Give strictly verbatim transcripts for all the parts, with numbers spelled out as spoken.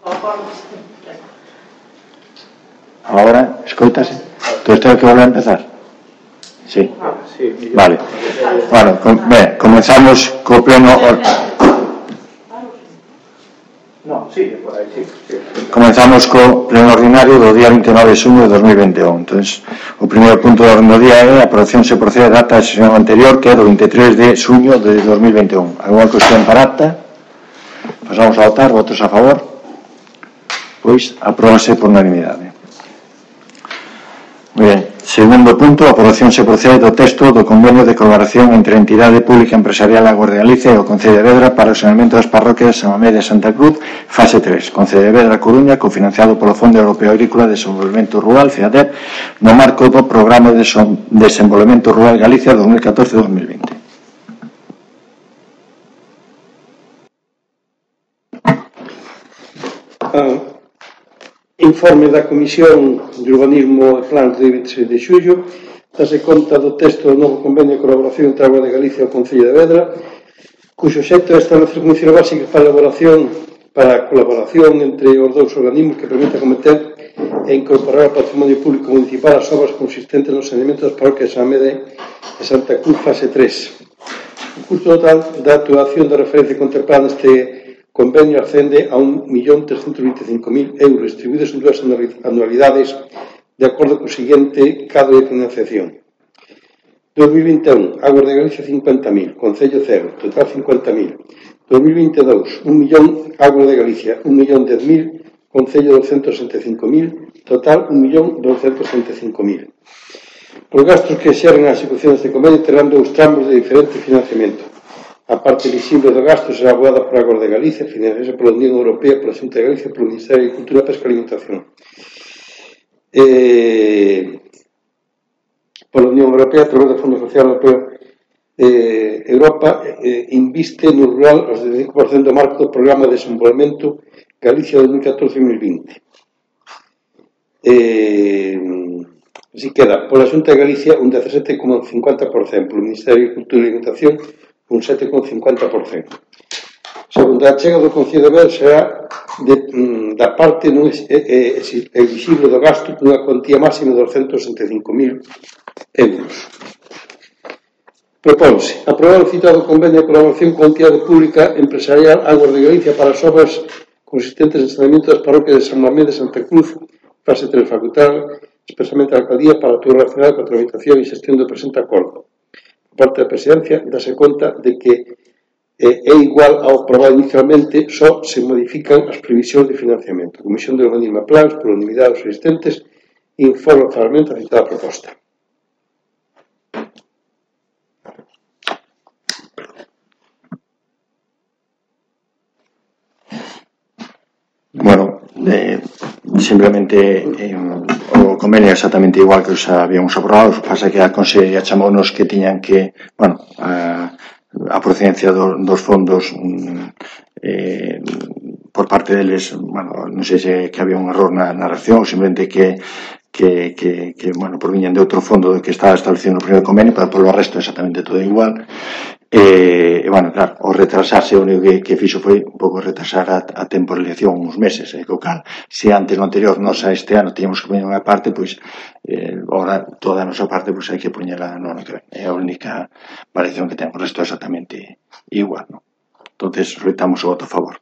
Ahora, escoitase. Entón, tengo que volver a empezar? Sí. Vale. Bueno, com ben, comenzamos co pleno... No, sí, por aí, sí. Comenzamos co pleno ordinario do día vinte e nove de xuño de dos mil vinte e un. Entón, o primeiro punto do orden do día é a aprobación se procede da acta da sesión anterior, que é do vinte e tres de xuño de dos mil vinte e un. Alguna cuestión para acta? Pasamos a votar. Votos a favor? Pois, apróbase por unanimidade. Moi ben. Segundo punto, a aprobación se procede do texto do convenio de colaboración entre a entidade pública empresarial Aguas de Galicia e o Concello de Vedra para o saneamento das parroquias de San Mamede e Santa Cruz, fase tres, Concello de Vedra Coruña, cofinanciado polo Fondo Europeo Agrícola de Desenvolvemento Rural, FEADER, no marco do Programa de Desenvolvemento Rural Galicia dos mil catorce a dos mil vinte. Ah. Informe da Comisión de Urbanismo e Plans de vinte e seis de xullo, dase conta do texto do novo convenio de colaboración entre Aguas de Galicia e o Concello de Vedra, cuxo xecto é establecer condicións básicas para a elaboración para a colaboración entre os dous organismos que permita cometer e incorporar ao patrimonio público municipal as obras consistentes no saneamento das parroquias de San Mamede e Santa Cruz, fase tres. O custo total da actuación da referencia contemplada neste convenio ascende a un millón trescentos vinte e cinco mil euros distribuídos en dúas anualidades de acordo co seguinte cadro de financiación. dos mil vinte e un, Aguas de Galicia cincuenta mil, Concello cero, total cincuenta mil. dos mil vinte e dous, un millón, Aguas de Galicia, un millón dez mil, Concello doscientos sesenta e cinco mil, total un millón doscientos sesenta e cinco mil. Os gastos que xeran a execución deste convenio terán dous tramos de diferente financiamento. A parte visible do gasto será aboada por Aguas de Galicia, financiada pola Unión Europea, pola Xunta de Galicia, polo Ministerio de Agricultura, Pesca e Alimentación. Eh, pola Unión Europea, a través do Fondo Social Europeo, eh, Europa eh, inviste no rural os vinte e cinco por cento do marco do Programa de Desenvolvemento Galicia dos mil catorce a dos mil vinte. Eh, así queda, pola Xunta de Galicia, un dezasete coma cincuenta por cento, polo Ministerio de Agricultura e Alimentación, un sete coma cincuenta por cento. Segundo a chega do Concello de Vedra será de, da parte non exigible do gasto dunha cuantía máxima de doscientos sesenta e cinco mil euros. Propónse aprobar o citado convenio de colaboración con a entidade pública empresarial Aguas de Galicia para as obras consistentes en saneamento das parroquias de San Mamede e Santa Cruz, fase tres, facultar expresamente a alcaldía para todo relacionado con a tramitación e xestión do presente acordo. Parte da presidencia dase conta de que eh, é igual ao aprobado inicialmente, só se modifican as previsións de financiamento. A Comisión de Urbanismo e Plans, por unanimidade dos existentes, informa favorablemente a citada proposta. Bueno, eh, simplemente eh, o convenio é exactamente igual que os habíamos aprobado, o que pasa que a Consellería chamounos que tiñan que, bueno, a, a procedencia do, dos fondos eh, por parte deles, bueno, non sei se que había un error na narración, simplemente que que, que, que bueno, proviñan de outro fondo que estaba establecido no primeiro convenio, pero polo resto exactamente todo igual. E, e bueno, claro, o retrasarse o único que, que fixo foi un pouco retrasar a, a temporalización uns meses, e co cal, se antes no anterior, nos a este ano teníamos que poñer unha parte, pois eh, agora toda a nosa parte pois hai que poñela no ano que ven. É a única variación que ten, o resto é exactamente igual, ¿no? Entonces, retamos o voto a favor.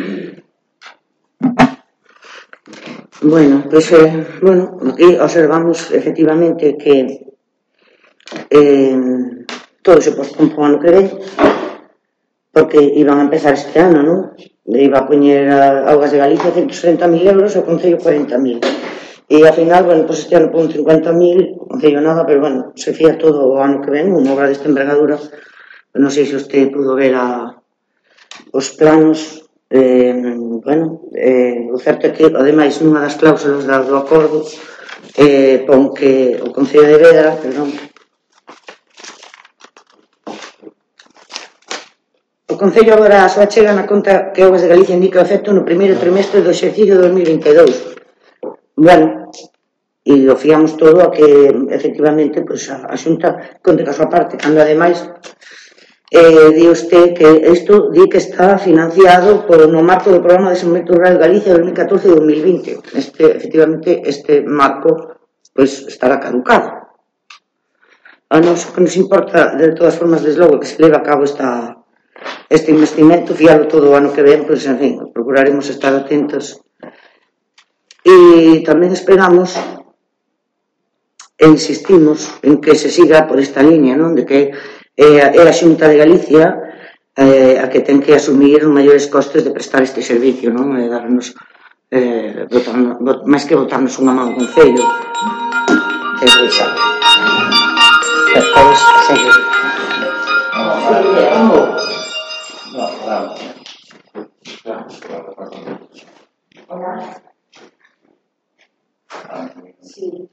Bueno, pois, pues, eh, bueno, aquí observamos efectivamente que eh, todo se pospón para o ano que ven, porque iban a empezar este ano, non? Iba a poñer a Augas de Galicia ciento sesenta mil euros e o Concello cuarenta mil. E ao final, bueno, pues este ano pon cincuenta mil, o Concello nada, pero bueno, se fía todo o ano que ven, unha obra desta envergadura. Non sei se usted pudo ver a, os planos, eh, bueno, eh, o certo é que, ademais, nunha das cláusulas do acordo, eh, pon que o Concello de Vedra, perdón, o Concello agora a súa chega na conta que Augas de Galicia indica o efecto no primeiro trimestre do exercicio dos mil vinte e dous. Bueno, e o fiamos todo a que, efectivamente, pues, a, a Xunta conte ca súa parte, cando ademais eh, di usted que isto di que está financiado por, no marco do Programa de Desenvolvemento Rural de Galicia dos mil catorce e dos mil vinte. Este, efectivamente, este marco pues, estará caducado. A nos que nos importa, de todas formas, desde logo, que se leve a cabo esta, este investimento, fiado todo o ano que ven, pois, en fin, procuraremos estar atentos. E tamén esperamos e insistimos en que se siga por esta línea, non? De que é a Xunta de Galicia eh, a que ten que asumir os maiores costes de prestar este servicio, non? E darnos, eh, botarnos, bot, máis que botarnos unha mão con cello, é revisar. Todos seguir. Hola. Sí.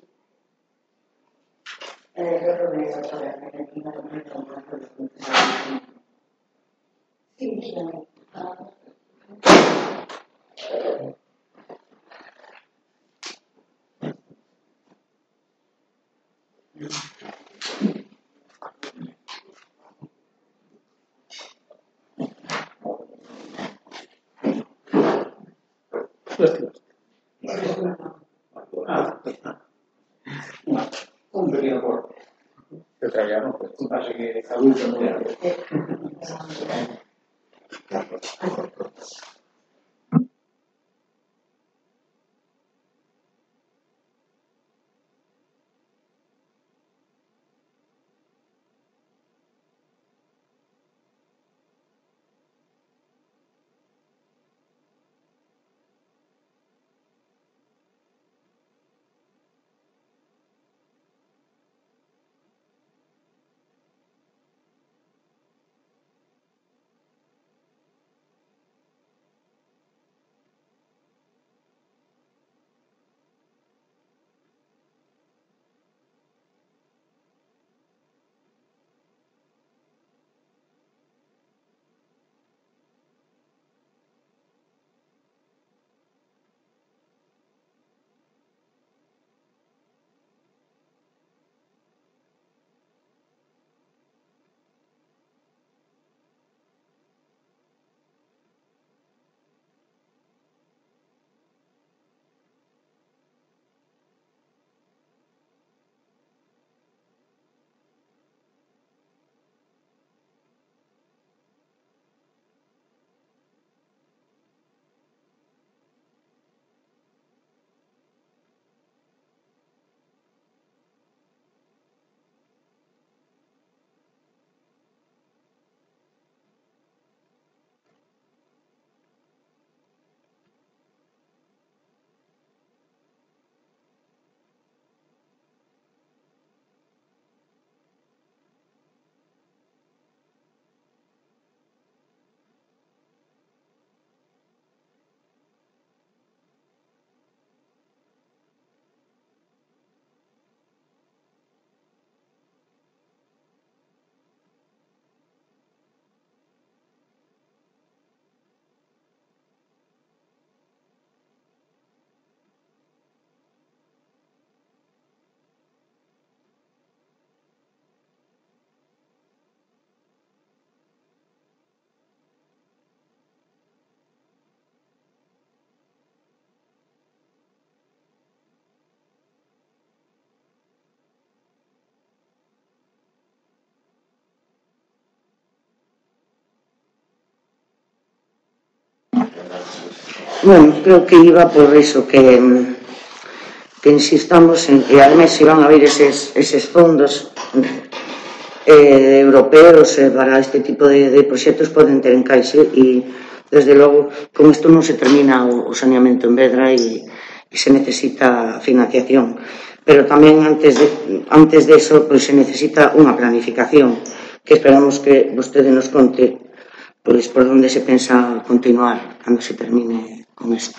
Eh, yo me doctora Argentina, no me conozco los funcionarios. Sí, claro. Un pequeño corte. El italiano, pues, pasa que adulto no tiene. Bueno, creo que iba por eso, que, que insistamos en que además se van a ver eses, eses fondos eh, europeos eh, para este tipo de, de proxectos poden ter encaixe e, desde logo, con isto non se termina o, o saneamento en Vedra e, e se necesita financiación. Pero tamén antes de, antes de eso pues, se necesita unha planificación que esperamos que vostede nos conte pues, por onde se pensa continuar cando se termine con isto.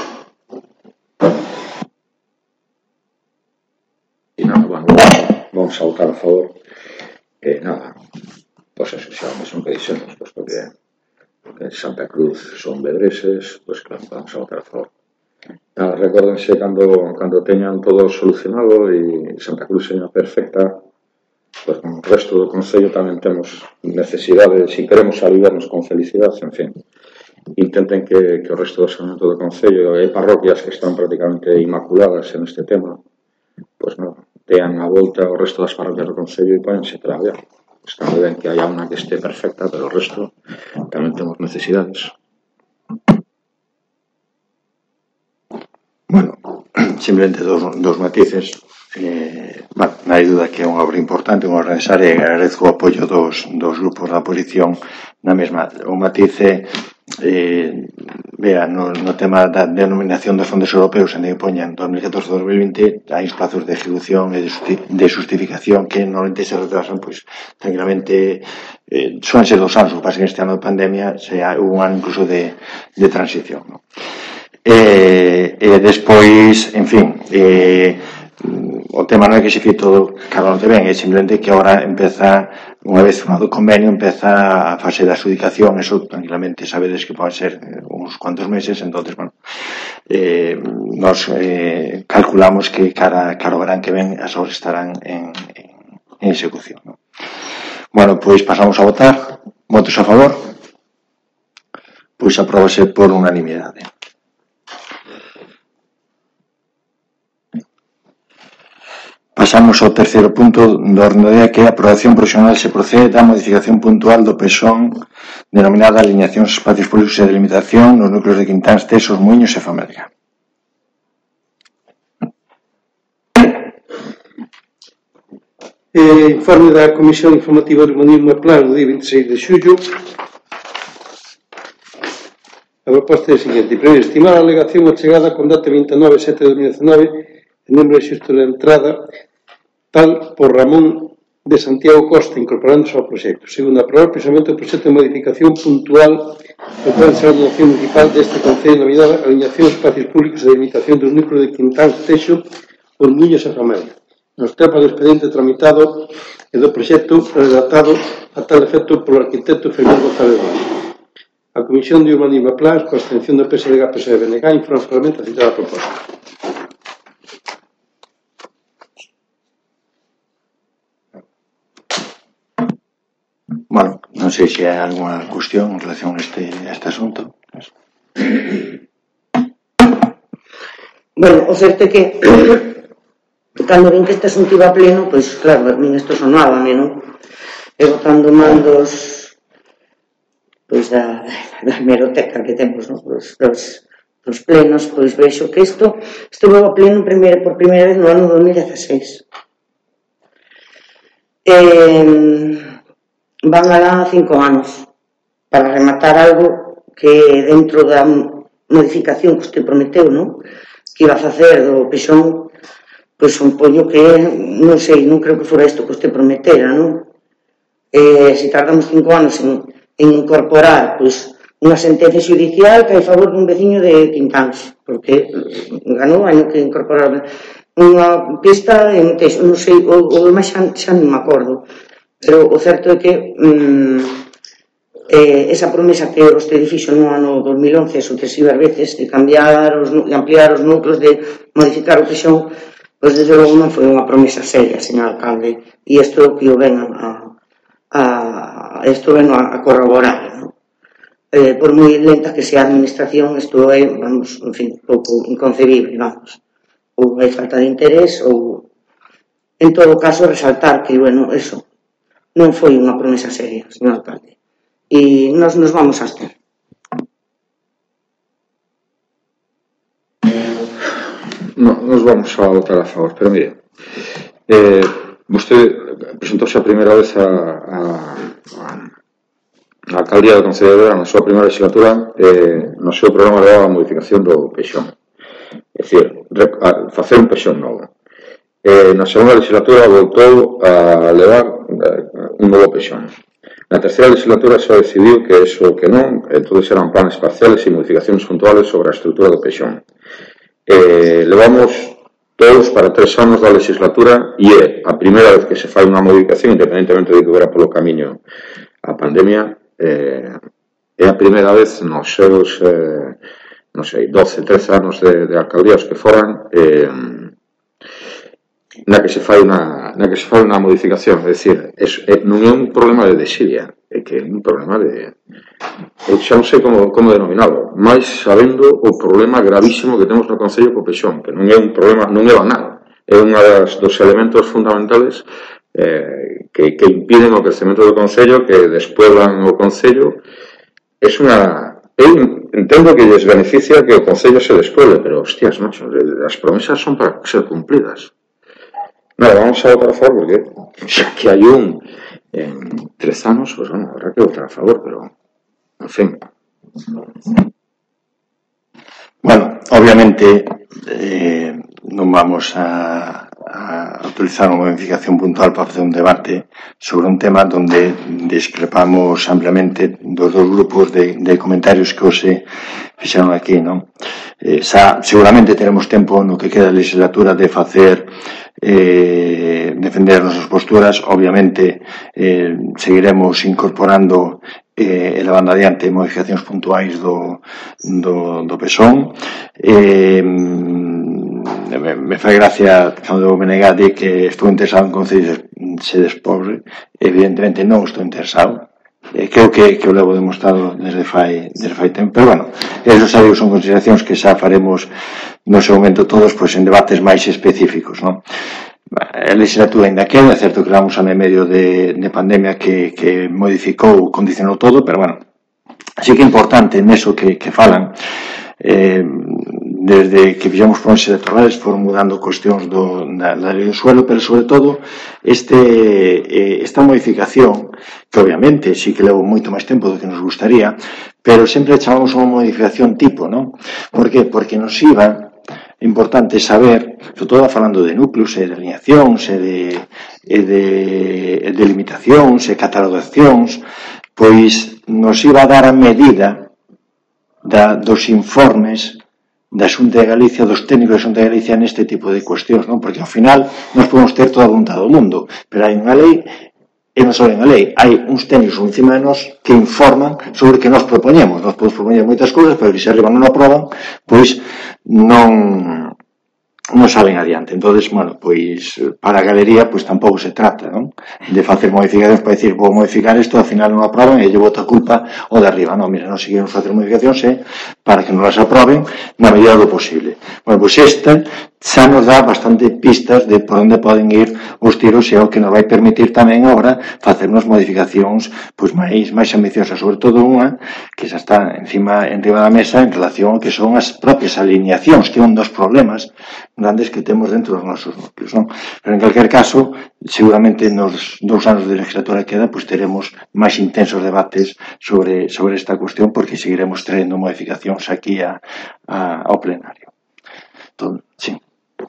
E nada, bueno, vamos a votar a favor. Que nada, pois pues eso xa mesmo que dixemos, pois pues porque en Santa Cruz son vedreses, pois pues claro, vamos a votar a favor. Nada, recórdense cando, cando teñan todo solucionado e Santa Cruz seña perfecta, pues como o resto do Concello tamén temos necesidade, se queremos aliviarnos con felicidade, en fin, intenten que, que o resto do segmento do Concello e parroquias que están prácticamente inmaculadas en este tema, pues non, tean a volta o resto das parroquias do Concello e pónense a traballar. Está moi ben que haya unha que este perfecta, pero o resto tamén temos necesidades. Bueno, simplemente dos, dos matices. Eh, bueno, non hai duda que é unha obra importante, unha obra necesaria, e agradezco o apoio dos, dos grupos da oposición na mesma. O matice, eh, vea, no, no tema da denominación dos fondos europeos, en que poñan dos mil catorce a dos mil vinte, hai plazos de ejecución e de, justi de justificación que normalmente se retrasan, pois, tranquilamente, eh, suelen ser dos anos, o que pasa que este ano de pandemia se hai un ano incluso de, de transición, ¿no? E, e despois, en fin, eh, o tema non é que se fite todo caramente ben, é simplemente que agora empeza, unha vez firmado o convenio, empeza a fase de adjudicación, eso tranquilamente sabedes que pode ser uns cuantos meses, entonces, bueno, eh, nos eh, calculamos que cara, cara o verán que ven as obras estarán en, en, en execución, ¿no? Bueno, pois pasamos a votar. Votos a favor? Pois apróbase por unanimidade. Pasamos ao terceiro punto do orden do día, que é a aprobación provisional se procede da modificación puntual do pexón denominada alineacións dos espacios públicos e delimitación nos núcleos de Quintáns, Tesos, Muiños e Famelga. Eh, informe da Comisión Informativa de Urbanismo e Plan do día veintiséis de xullo. A proposta é a seguinte: primeiro, estimar a alegación achegada con data veintinueve de sete de dos mil diecinueve en nombre de xusto de entrada tal por Ramón de Santiago Costa, incorporándose ao proxecto. Segundo, aprobar precisamente o proxecto de modificación puntual do plan de ordenación municipal deste Concello denominada alineación dos espacios públicos e delimitación dos núcleos de Quintáns, Texo, Os Muiños e Famelga. Nos temas do expediente tramitado e do proxecto redactado a tal efecto polo arquitecto Fernando González Gómez. A Comisión de Urbanismo e Plans, con a abstención do P S D G, P S D e B N G, informa solamente a citada proposta. Bueno, non sei se hai alguna cuestión en relación a este, a este asunto. Bueno, o certo é que cando ven que este asunto iba a pleno, pois claro, a min isto sonábame, non? E botando mandos pois da, da hemeroteca que temos, non? Dos, dos, dos plenos, pois vexo que isto estuvo a pleno primeiro, por primeira vez no ano dos mil dieciséis. Eh, van alá cinco anos para rematar algo que dentro da modificación que usted prometeu, non? Que iba a facer do pexón, pois supoño que, non sei, non creo que fora isto que usted prometera, non? Eh, se tardamos cinco anos en, en incorporar, pois, unha sentencia judicial que hai favor dun veciño de Quintáns, porque ganou, hai que incorporar unha pista en Texo, non sei, o, o demais xa, xa non me acordo. Pero o certo é que mm, eh, esa promesa que vostede fixo no ano dos mil once sucesivas veces de cambiar, os, de ampliar os núcleos, de modificar o pexón, pois desde logo non foi unha promesa seria, señor alcalde, e isto é o que o ven a, a, a isto ven a, a corroborar, non? Eh, por moi lenta que sea a administración, isto é, vamos, en fin, pouco inconcebible, vamos, ou hai falta de interés, ou en todo caso resaltar que, bueno, eso non foi unha promesa seria, señor alcalde. E nos nos vamos a abster. No, nos vamos a votar a favor, pero mire, eh, vostede presentouse a primeira vez a, a, a alcaldía do Concello de Vedra na súa primeira legislatura, eh, no seu programa levaba a modificación do pexón, é dicir, facer un pexón novo. Eh, na segunda legislatura voltou a levar eh, un novo pexón. Na terceira legislatura só decidiu que eso que non, entonces eran planes parciales e modificacións puntuales sobre a estrutura do pexón. Eh, levamos todos para tres anos da legislatura e é a primeira vez que se fai unha modificación, independentemente de que hubiera polo camiño a pandemia, eh, é a primeira vez nos seus eh, non sei, doce, trece anos de, de alcaldías que foran, eh, na que se fai unha na que se fai unha modificación, é dicir, é, é, non é un problema de desidia, é que é un problema de eu xa non sei como, como denominado, máis sabendo o problema gravísimo que temos no Concello co peixón, que non é un problema, non é banal, é un dos elementos fundamentales eh, que, que impiden o crecemento do Concello, que despueblan o Concello. É unha eu entendo que lles beneficia que o Concello se despuele, pero, hostias, macho, as promesas son para ser cumplidas. Nada, vamos a votar a favor, porque xa que hai un en tres anos, pues bueno, habrá que votar a favor, pero, en fin. Bueno, obviamente eh, non vamos a, a utilizar unha modificación puntual para facer un debate sobre un tema donde discrepamos ampliamente dos dos grupos de, de comentarios que hoxe fixeron aquí, non? Eh, xa, seguramente teremos tempo no que queda a legislatura de facer eh, defender as nosas posturas. Obviamente eh, seguiremos incorporando eh, elevando adiante modificacións puntuais do, do, do PSON. eh, me, me fai gracia cando o Menegá di que estou interesado en Concello se despobre. Evidentemente non estou interesado, eh, creo que, que o levo demostrado desde fai, desde fai tempo, pero bueno, esos xa son consideracións que xa faremos no seu momento todos, pois, en debates máis específicos, non? A legislatura ainda queda, é certo que vamos a medio de, de pandemia que, que modificou, condicionou todo, pero bueno, así que é importante neso que, que falan. Eh, desde que fixemos ponentes electorales foron mudando cuestións do, da, da lei do suelo, pero sobre todo este, eh, esta modificación, que obviamente sí que levou moito máis tempo do que nos gustaría, pero sempre chamamos unha modificación tipo, non? Por que? Porque nos iba importante saber, sobre todo falando de núcleos e de alineacións e de, e de, e de limitacións e catalogacións, pois nos iba a dar a medida da, dos informes da Xunta de Galicia, dos técnicos da Xunta de Galicia neste tipo de cuestións, non? Porque ao final nós podemos ter toda a vontade do mundo, pero hai unha lei, e non só hai unha lei, hai uns técnicos encima de nós que informan sobre o que nós propoñemos. Nós podemos propoñer moitas cousas, pero que se arriba non aproban, pois non non salen adiante. Entonces, bueno, pois para a galería pois tampouco se trata, non? De facer modificacións para dicir, vou modificar isto, ao final non aproban e lle boto a culpa o de arriba. Non, mira, non seguimos facer modificacións e para que non las aproben na medida do posible. Bueno, pois esta xa nos dá bastante pistas de por onde poden ir os tiros e o que nos vai permitir tamén agora facer unhas modificacións pois máis máis ambiciosas, sobre todo unha que xa está encima encima da mesa en relación ao que son as propias alineacións, que é un dos problemas grandes que temos dentro dos nosos núcleos, non? Pero en calquer caso, seguramente nos dous anos de legislatura que queda, pois teremos máis intensos debates sobre sobre esta cuestión, porque seguiremos traendo modificacións aquí a, a, ao plenario. Entón, sí.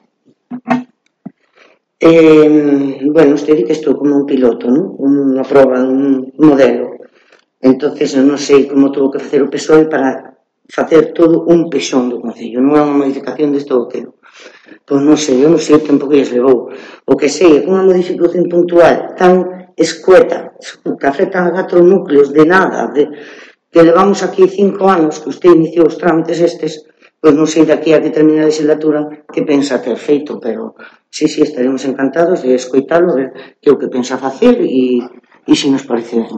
Eh, bueno, usted di que estou como un piloto, ¿no? Unha prova, un modelo. Entonces, non sei como tuvo que facer o P S O E para facer todo un pexón do Concello, non é unha modificación deste ou aquilo. Pois non sei, eu non sei o tempo que lles levou. O que sei é que unha modificación puntual tan escueta, que afectan a catro núcleos de nada, de, que levamos aquí cinco anos, que usted iniciou os trámites estes, pois non sei daqui a que termine a legislatura que pensa ter feito, pero sí, sí, estaremos encantados de escoitalo, ver que é o que pensa facer e, e se nos parece ben.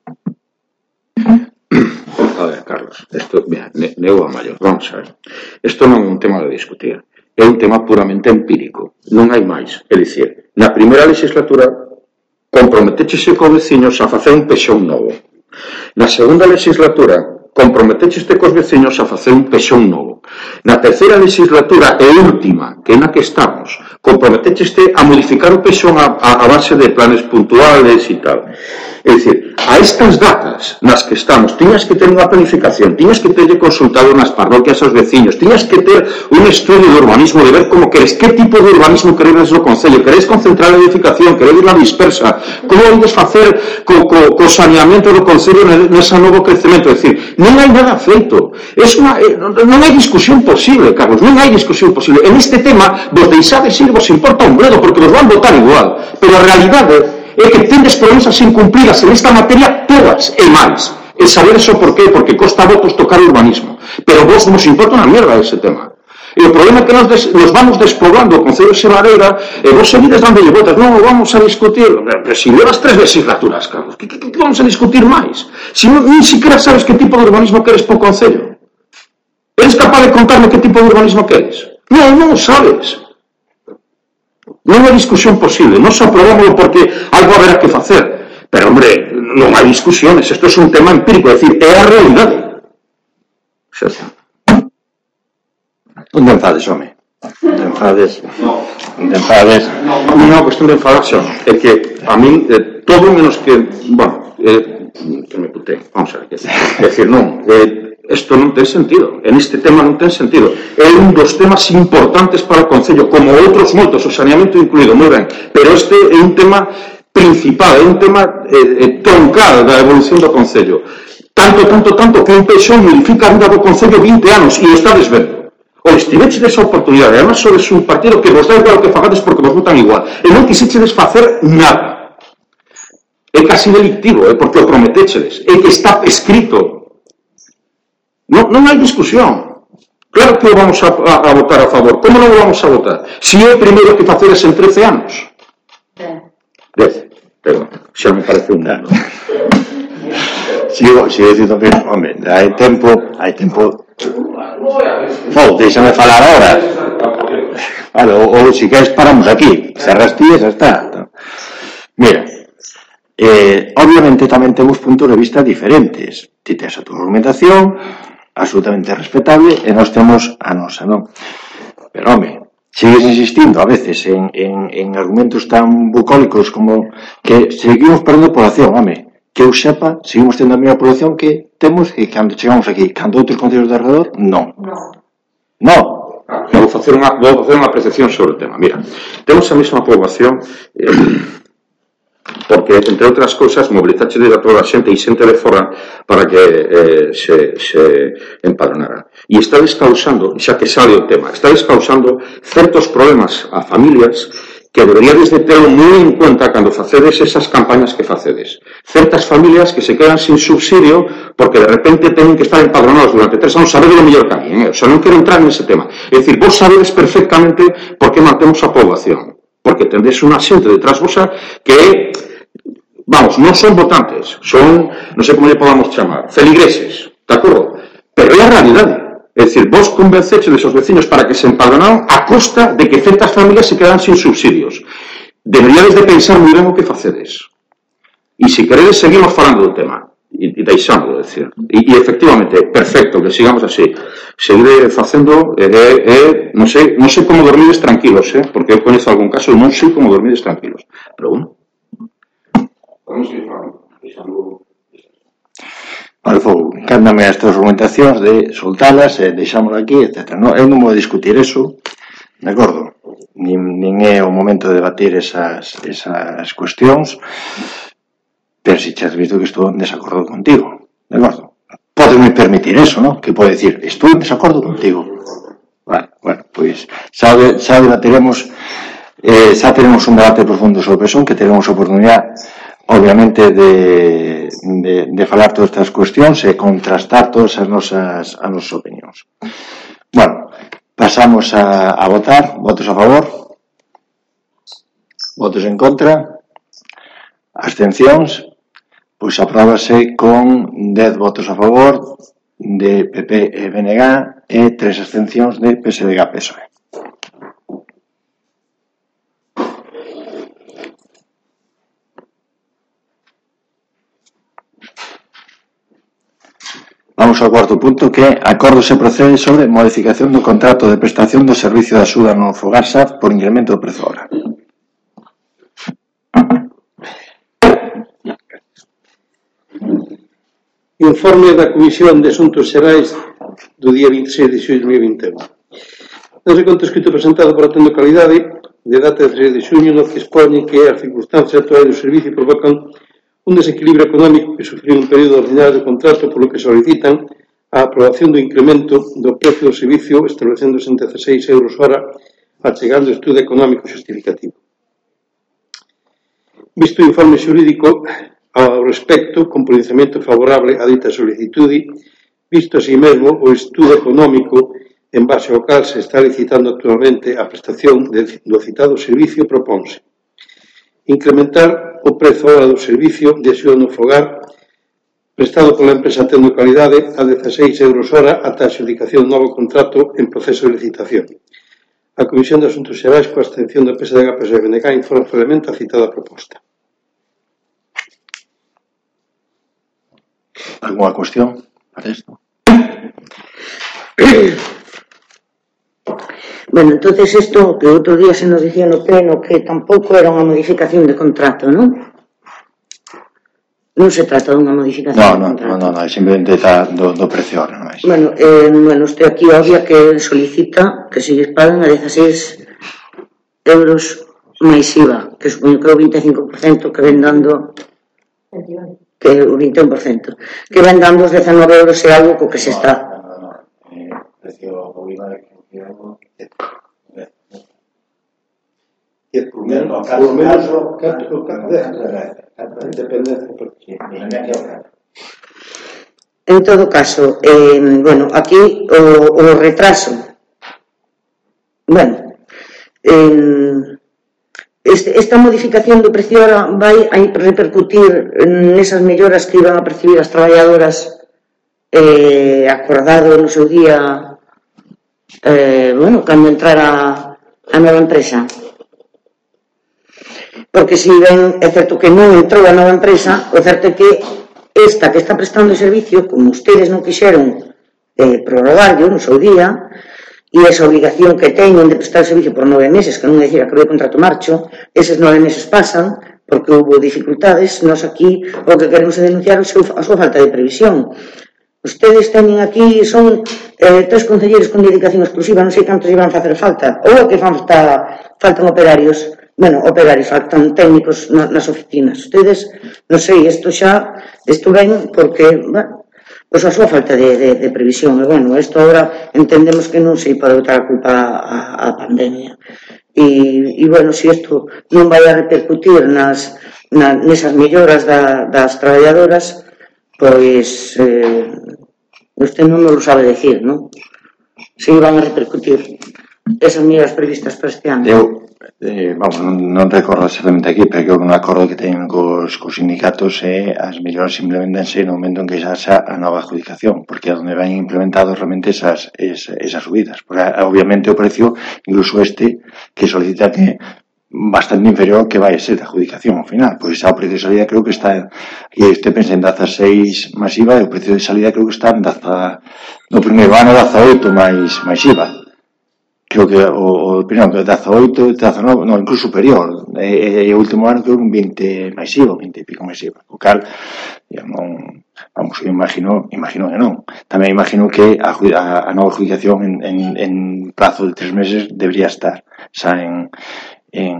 A ver, Carlos, esto, mira, neu a maior, vamos a ver. Isto non é un tema de discutir, é un tema puramente empírico, non hai máis. É dicir, na primeira legislatura comprometéchese co veciños a facer un pexón novo. Na segunda legislatura comprometécheste cos veciños a facer un pexón novo. Na terceira legislatura e última, que é na que estamos, comprometécheste a modificar o pexón a, a, a base de planes puntuales e tal. É dicir, a estas datas nas que estamos, tiñas que ter unha planificación, tiñas que ter consultado nas parroquias aos veciños, tiñas que ter un estudio de urbanismo, de ver como queres, que tipo de urbanismo queredes no Concello, queredes concentrar a edificación, queredes la dispersa, como ides facer co, co, co saneamento do Concello nesa novo crecemento. É dicir, non hai nada feito. Es unha, non hai discusión posible, Carlos, non hai discusión posible. En este tema, vos deixades ir, vos importa un bledo, porque vos van votar igual. Pero a realidade é que tendes promesas incumplidas en esta materia todas e máis. E saber eso por qué, porque costa votos tocar o urbanismo. Pero vos nos importa unha mierda ese tema. E o problema é que nos, des, nos vamos despoblando o Concello de Sebareira e vos seguides dándolle voltas. Non, vamos a discutir. Pero se levas tres legislaturas, Carlos, que, que, que vamos a discutir máis? Se non, ni siquiera sabes que tipo de urbanismo queres para o Concello. Eres capaz de contarme que tipo de urbanismo queres? Non, non o sabes. Non hai discusión posible. Non se aprobámoslo porque algo haberá que facer. Pero, hombre, non hai discusiones. Isto é un tema empírico, é dicir, é a realidade. Xa está. Non te enfades, home. Non te enfades. Non te enfades. Non, non é cuestión de enfadarse. É que a min, eh, todo menos que... Bueno, eh, que me putei. Vamos a ver. É dicir, non. Eh, isto non ten sentido. En este tema non ten sentido. É un dos temas importantes para o Concello, como outros moitos, o saneamento incluído, moi ben. Pero este é un tema principal, é un tema eh, troncal da evolución do Concello. Tanto, tanto, tanto que un peixón modifica a vida do Concello vinte anos e o estades vendo. O estiveche desa oportunidade, además sodes un partido que vos dá igual o que fagades porque vos votan igual, e non quixechedes facer nada. É casi delictivo, é porque o prometéchedes, é que está escrito. Non, non hai discusión. Claro que o vamos a, a, a votar a favor. Como non o vamos a votar? Si é o primeiro que facedes en trece anos. Dez. Pero xa me parece un ano. Sigo, sigo dicindo que, home, hai tempo, hai tempo. Oh, déxame falar ahora. Vale, ou, ou si queres paramos aquí. Cerras ti e xa está. Mira, eh, obviamente tamén temos puntos de vista diferentes. Ti tes a tua argumentación, absolutamente respetable, e nós temos a nosa, non? Pero, home, sigues insistindo a veces en, en, en argumentos tan bucólicos como que seguimos perdendo población, home. Que eu sepa, seguimos tendo a mesma población que temos que cando chegamos aquí, cando outros concellos de alrededor, non. Non. Non. Vou facer unha, vou facer unha apreciación sobre o tema. Mira, temos a mesma población eh, porque, entre outras cousas, mobilizaxe de toda a xente e xente de fora para que eh, se, se empadronara. E estades causando, xa que sale o tema, estades causando certos problemas a familias que deberíades de telo moi en cuenta cando facedes esas campañas que facedes. Certas familias que se quedan sin subsidio porque de repente teñen que estar empadronados durante tres anos, sabedes o mellor que hai, eh? O sea, non quero entrar nese tema. É dicir, vos sabedes perfectamente por que mantemos a población. Porque tendes unha xente detrás vosa que é, vamos, non son votantes, son, non sei como lle podamos chamar, feligreses, de acordo? Pero é a realidade. É dicir, vos convenceche desos vecinos para que se empadronaron a costa de que certas familias se quedan sin subsidios. Deberíades de pensar moi ben o que facedes. E se queredes, seguimos falando do tema. E, e deixámoslo, decir. E, e efectivamente, perfecto, que sigamos así. Seguide facendo, e, eh, eh, non sei, non sei como dormides tranquilos, eh, porque eu coñezo algún caso, non sei como dormides tranquilos. Pero bueno. Vamos a ir falando. Vale, fogo, encántame as tuas argumentacións de soltalas e deixámoslo aquí, etcétera. No, eu non vou discutir eso, de acordo? Nin, nin é o momento de debatir esas, esas cuestións, pero si xa has visto que estou en desacordo contigo, de acordo? Podesme permitir eso, ¿no? Que pode decir, estou en desacordo contigo. Vale, bueno, pois xa, xa debateremos, eh, xa teremos un debate profundo sobre eso, que teremos oportunidade obviamente de, de, de falar todas estas cuestións e contrastar todas as nosas, as nosas opinións. Bueno, pasamos a, a votar. Votos a favor? Votos en contra? Abstencións? Pois apróbase con dez votos a favor de P P e B N G e tres abstencións de P S D G P S O E. Vamos ao cuarto punto, que é acordo se procede sobre modificación do contrato de prestación do servicio de axuda no fogar S A F por incremento do prezo hora. Informe da Comisión de Asuntos Xerais do día vinte e seis de xullo de dos mil e vinte e un. Dase conto escrito presentado por Atendo Calidade de data de tres de xuño no que expone que as circunstancias actuais do servicio provocan un desequilibrio económico que sufriu un período ordinario de contrato polo que solicitan a aprobación do incremento do precio do servicio establecéndose en dezasseis euros hora achegando estudo económico xustificativo. Visto o informe xurídico ao respecto, con pronunciamento favorable a dita solicitude, visto así mesmo o estudo económico en base ao cal se está licitando actualmente a prestación do citado servicio, propónse incrementar o prezo hora do servicio de axuda no fogar prestado pola empresa Tendo Calidade a dezasseis euros hora ata a adxudicación do novo contrato en proceso de licitación. A Comisión de Asuntos Xerais, coa abstención da P S D G, P S O E e B N G, informa previamente a citada proposta. ¿Alguna cuestión para esto? Bueno, entonces isto que outro día se nos dicía no pleno que tampouco era unha modificación de contrato, non? Non se trata dunha modificación no, de no, contrato. No, no, no, simplemente está do, do precio ahora, non é? Bueno, eh, bueno, usted aquí obvia que solicita que se lles paguen a dezasseis euros máis I V A, que supoño que é o vinte e cinco por cento que ven dando que é o vinte e un por cento que ven dando os dezanove euros e algo co que se está. No, no, no, eh, precio o I V A que é algo E por menos, por menos, canto, canto, independencia, porque en todo caso, eh, bueno, aquí o, o retraso, bueno, eh, este, esta modificación do precio ahora vai a repercutir nesas melloras que iban a percibir as traballadoras eh, acordado no seu día, eh, bueno, cando entrara a nova empresa. Porque se ven, é certo que non entrou a nova empresa, o certo é que esta que está prestando o servicio, como ustedes non quixeron eh, prorrogarlo no seu día, e esa obligación que teñen de prestar o servicio por nove meses, que non é dicir a que o contrato marcho, eses nove meses pasan, porque houve dificultades, nós aquí o que queremos é denunciar a súa, a súa falta de previsión. Ustedes teñen aquí, son eh, tres concelleiros con dedicación exclusiva, non sei cantos iban a facer falta, ou que falta, faltan operarios, bueno, operarios, faltan técnicos nas oficinas. Ustedes, non sei, isto xa, isto ven porque, bueno, pois a súa falta de, de, de previsión. E, bueno, isto agora entendemos que non se pode botar a culpa a, a pandemia. E, e, bueno, se isto non vai a repercutir nas, na, nesas melloras da, das traballadoras, pois, eh, usted non nos lo sabe decir, non? Se iban a repercutir esas melloras previstas para este ano. Eu, eh, vamos, non, non recordo exactamente aquí, pero creo que un acordo que teñen cos, cos sindicatos é as melloras implementanse no momento en que xa xa a nova adjudicación, porque é onde van implementados realmente esas, esas, esas subidas. Porque obviamente o precio, incluso este, que solicita que bastante inferior que vai a ser a adjudicación ao final, pois xa o precio de salida creo que está, e este pensa en dezasseis máis I V A, e o precio de salida creo que está en daza, no primeiro ano dezaoito máis, máis I V A. Creo que o, o primeiro, dezaoito, dezanove, no, incluso superior, e, e o último ano creo que un vinte máis I V A, vinte e pico máis I V A, o cal, non, vamos, eu imagino, imagino que non. Tamén imagino que a, a, a nova adjudicación en, en, en plazo de tres meses debería estar xa en, en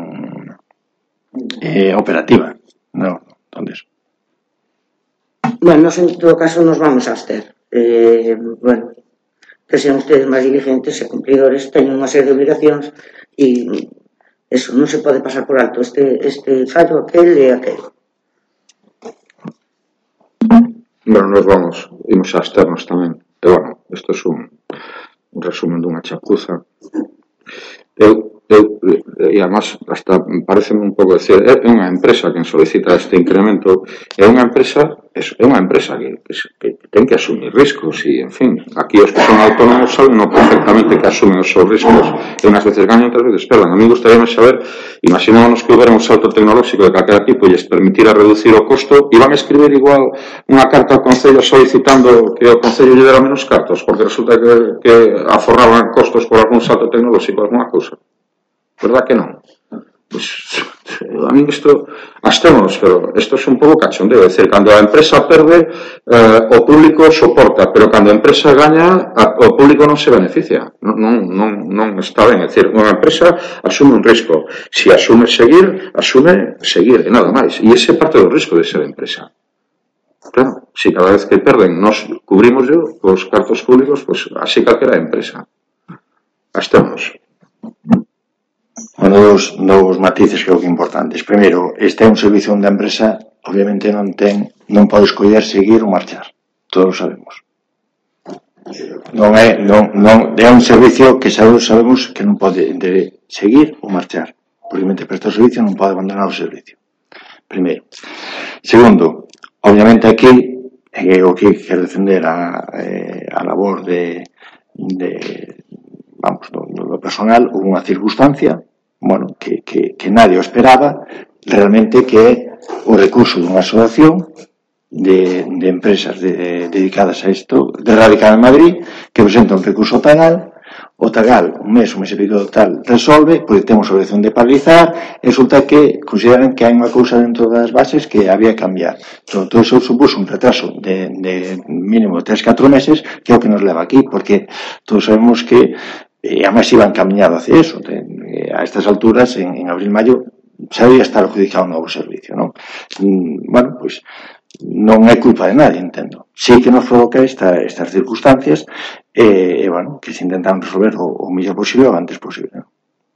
eh, operativa, no, entonces. Bueno, en todo caso nos vamos a abster. Eh, bueno, que sean ustedes máis diligentes e cumplidores, teñen unha serie de obligacións e eso non se pode pasar por alto, este, este fallo, aquel e aquel. Bueno, nos vamos, imos a externos tamén, e bueno, isto é un, un resumen dunha chapuza. Eu, eu, e además, hasta parece un pouco decir, é unha empresa quen solicita este incremento, é unha empresa, é unha empresa que, que, que ten que asumir riscos, e, en fin, aquí os que son autónomos saben no perfectamente que asumen os seus riscos, e unhas veces gañan, outras veces perdan. A mí gustaríame saber, imaginámonos que houbera un salto tecnolóxico de calquera tipo e lles permitira reducir o costo, e van a escribir igual unha carta ao Concello solicitando que o Concello lle dera menos cartos, porque resulta que, que aforraban costos por algún salto tecnolóxico, alguna cousa. Verdad que non? Pues, a mí isto, abstémonos, pero isto é un pouco cachondeo, é dicir, cando a empresa perde, eh, o público soporta, pero cando a empresa gaña, a, o público non se beneficia, non, non, non, non está ben, é dicir, unha empresa asume un risco, se asume seguir, asume seguir, e nada máis, e ese é parte do risco de ser empresa. Claro, se cada vez que perden nos cubrimos yo, os cartos públicos, pues así calquera empresa. Abstémonos. Bueno, dos, dos matices creo que importantes. Primeiro, este é un servicio onde a empresa obviamente non ten, non pode escoller seguir ou marchar. Todos sabemos. Non é, non, non, é un servicio que sabemos, sabemos que non pode de seguir ou marchar. Porque presta o servicio non pode abandonar o servicio. Primeiro. Segundo, obviamente aquí, é o que quero defender a, eh, a labor de, de vamos, do, do personal, houve unha circunstancia, bueno, que, que, que nadie o esperaba, realmente que é o recurso dunha asociación de, de empresas de, dedicadas a isto, de radicada en Madrid, que presenta un recurso ao Tagal, o Tagal, un mes, un mes e pico total, resolve, porque temos obrigación de paralizar, e resulta que consideran que hai unha cousa dentro das bases que había que cambiar. Entón, todo iso supuso un retraso de, de mínimo tres a catro meses, que é o que nos leva aquí, porque todos sabemos que, e además iban caminado hacia eso, de, a estas alturas, en, en abril, mayo, xa debía estar adjudicado un novo servicio, non? Bueno, pois, non é culpa de nadie, entendo. Sí que nos provoca esta, estas circunstancias e, eh, bueno, que se intentan resolver o, o mellor posible o antes posible, non?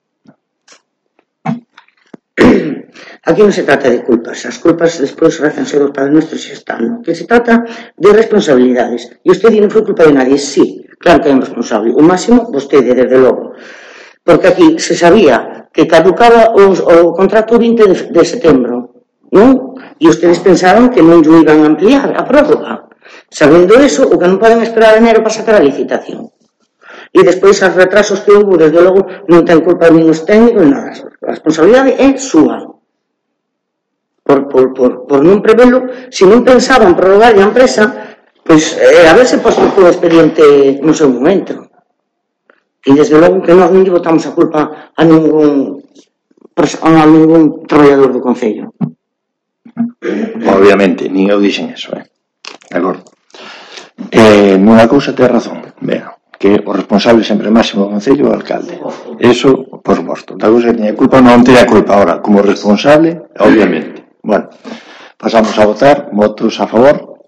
Aquí non se trata de culpas, as culpas despois recense dos padres nuestros e están, ¿no? Que se trata de responsabilidades. E usted non foi culpa de nadie, sí, claro que é un responsable. O máximo, vostede, desde logo. Porque aquí se sabía que caducaba os, o contrato vinte de, de setembro, non? E ustedes pensaron que non o iban a ampliar a prórroga. Sabendo eso, o que non poden esperar a enero para sacar a licitación. E despois os retrasos que houve, desde logo, non ten culpa nin os técnicos, nada. A responsabilidade é súa. Por, por, por, por non prevelo, se non pensaban prorrogar a empresa, pois eh, a ver se posto o expediente no seu momento. E desde logo que nós non lle botamos a culpa a ningún, a ningún traballador do Concello. Obviamente, nin eu dixen eso, eh? De acordo. Eh, nunha cousa ten razón, vea, que o responsable sempre máximo do Concello é o alcalde. Eso, por suposto. Da cousa que teña culpa, non teña culpa ahora. Como responsable, obviamente. Bueno, pasamos a votar. Votos a favor.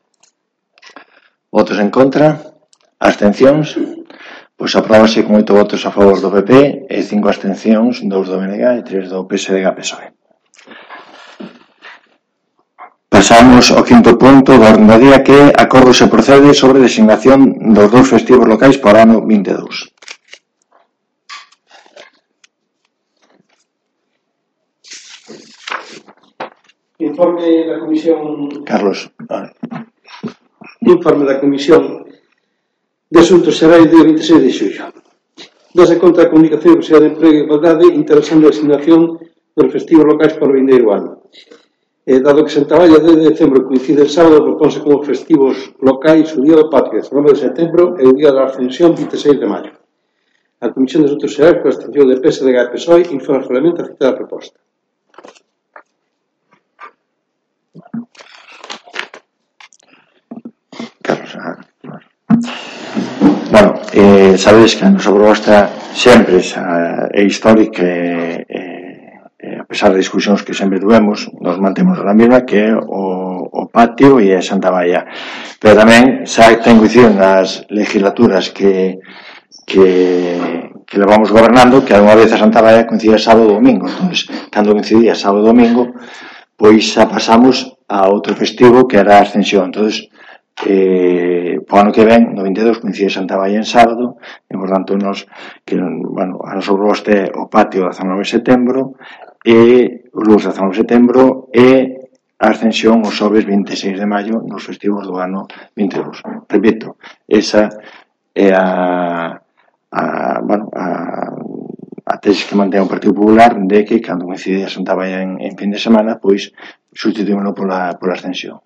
Votos en contra. Abstencións. Pois apróbase con oito votos a favor do P P e cinco abstencións, dous do B N G e tres do P S D G P S O E. Pasamos ao quinto punto do orden do día, que é acordo se procede sobre designación dos dous festivos locais para o ano vinte e dous. Informe da Comisión... Carlos. Vale. Informe da Comisión de Asuntos Xerais de vinte e seis de xullo. Dase conta da comunicación da Universidade de Emprego e Igualdade interesando a asignación dos festivos locais para o vindeiro ano. Eh, dado que Santa Valla de decembro coincide el sábado, proponse como festivos locais o Día do Patria, dezenove de setembro, e o Día da Ascensión, vinte e seis de maio. A Comisión de Asuntos Xerais, con a abstención de P S D G e P S O E, informa regularmente a citada proposta. Carlos, ah, bueno, eh, sabedes que a nosa proposta sempre é histórica e, eh, a pesar de discusións que sempre tuvemos, nos mantemos a mesma, que é o, o patio e a Santa Valla. Pero tamén xa ten coincidido nas legislaturas que que, que levamos gobernando, que unha vez a Santa Valla coincidía sábado e domingo. Entón, cando coincidía sábado e domingo, pois xa pasamos a outro festivo que era a Ascensión. Entón, eh, po ano que ven, no vinte e dous, coincide Santa Valla en sábado, e, por tanto, nos, que, bueno, a nosa proposta é o patio dezanove de setembro, e o lunes dezanove de setembro, e a Ascensión o xoves vinte e seis de maio nos festivos do ano vinte e dous. Repito, esa é a, a, bueno, a, a tesis que mantén o Partido Popular de que, cando coincide a Santa Valla en, en fin de semana, pois, sustituímoslo pola, pola Ascensión.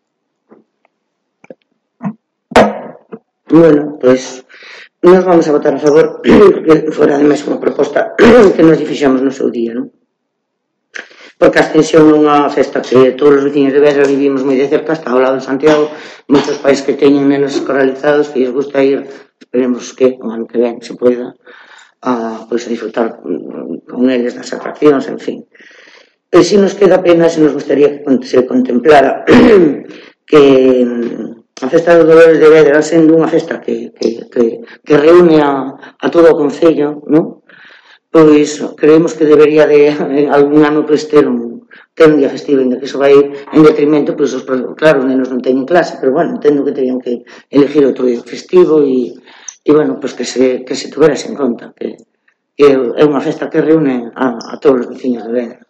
Bueno, pois nos vamos a votar a favor porque fora ademais unha proposta que nos dixemos no seu día, non? Porque a Ascensión é unha festa que todos os veciños de Vedra vivimos moi de cerca, está ao lado de Santiago, moitos pais que teñen nenos escolarizados que lles gusta ir, esperemos que o ano que ven se poida a, pois, a disfrutar con eles das atraccións, en fin. E se nos queda pena, se nos gustaría que se contemplara que a Festa dos Dolores de Vedra, sendo unha festa que, que, que, que reúne a, a todo o Concello, non? Pois creemos que debería de algún ano pois ter un, ter un día festivo, ainda que iso vai en detrimento, pois, os, claro, os nenos non teñen clase, pero, bueno, entendo que terían que elegir outro día festivo e, e bueno, pois que se, que se tuveras en conta, que, que é unha festa que reúne a, a todos os veciños de Vedra.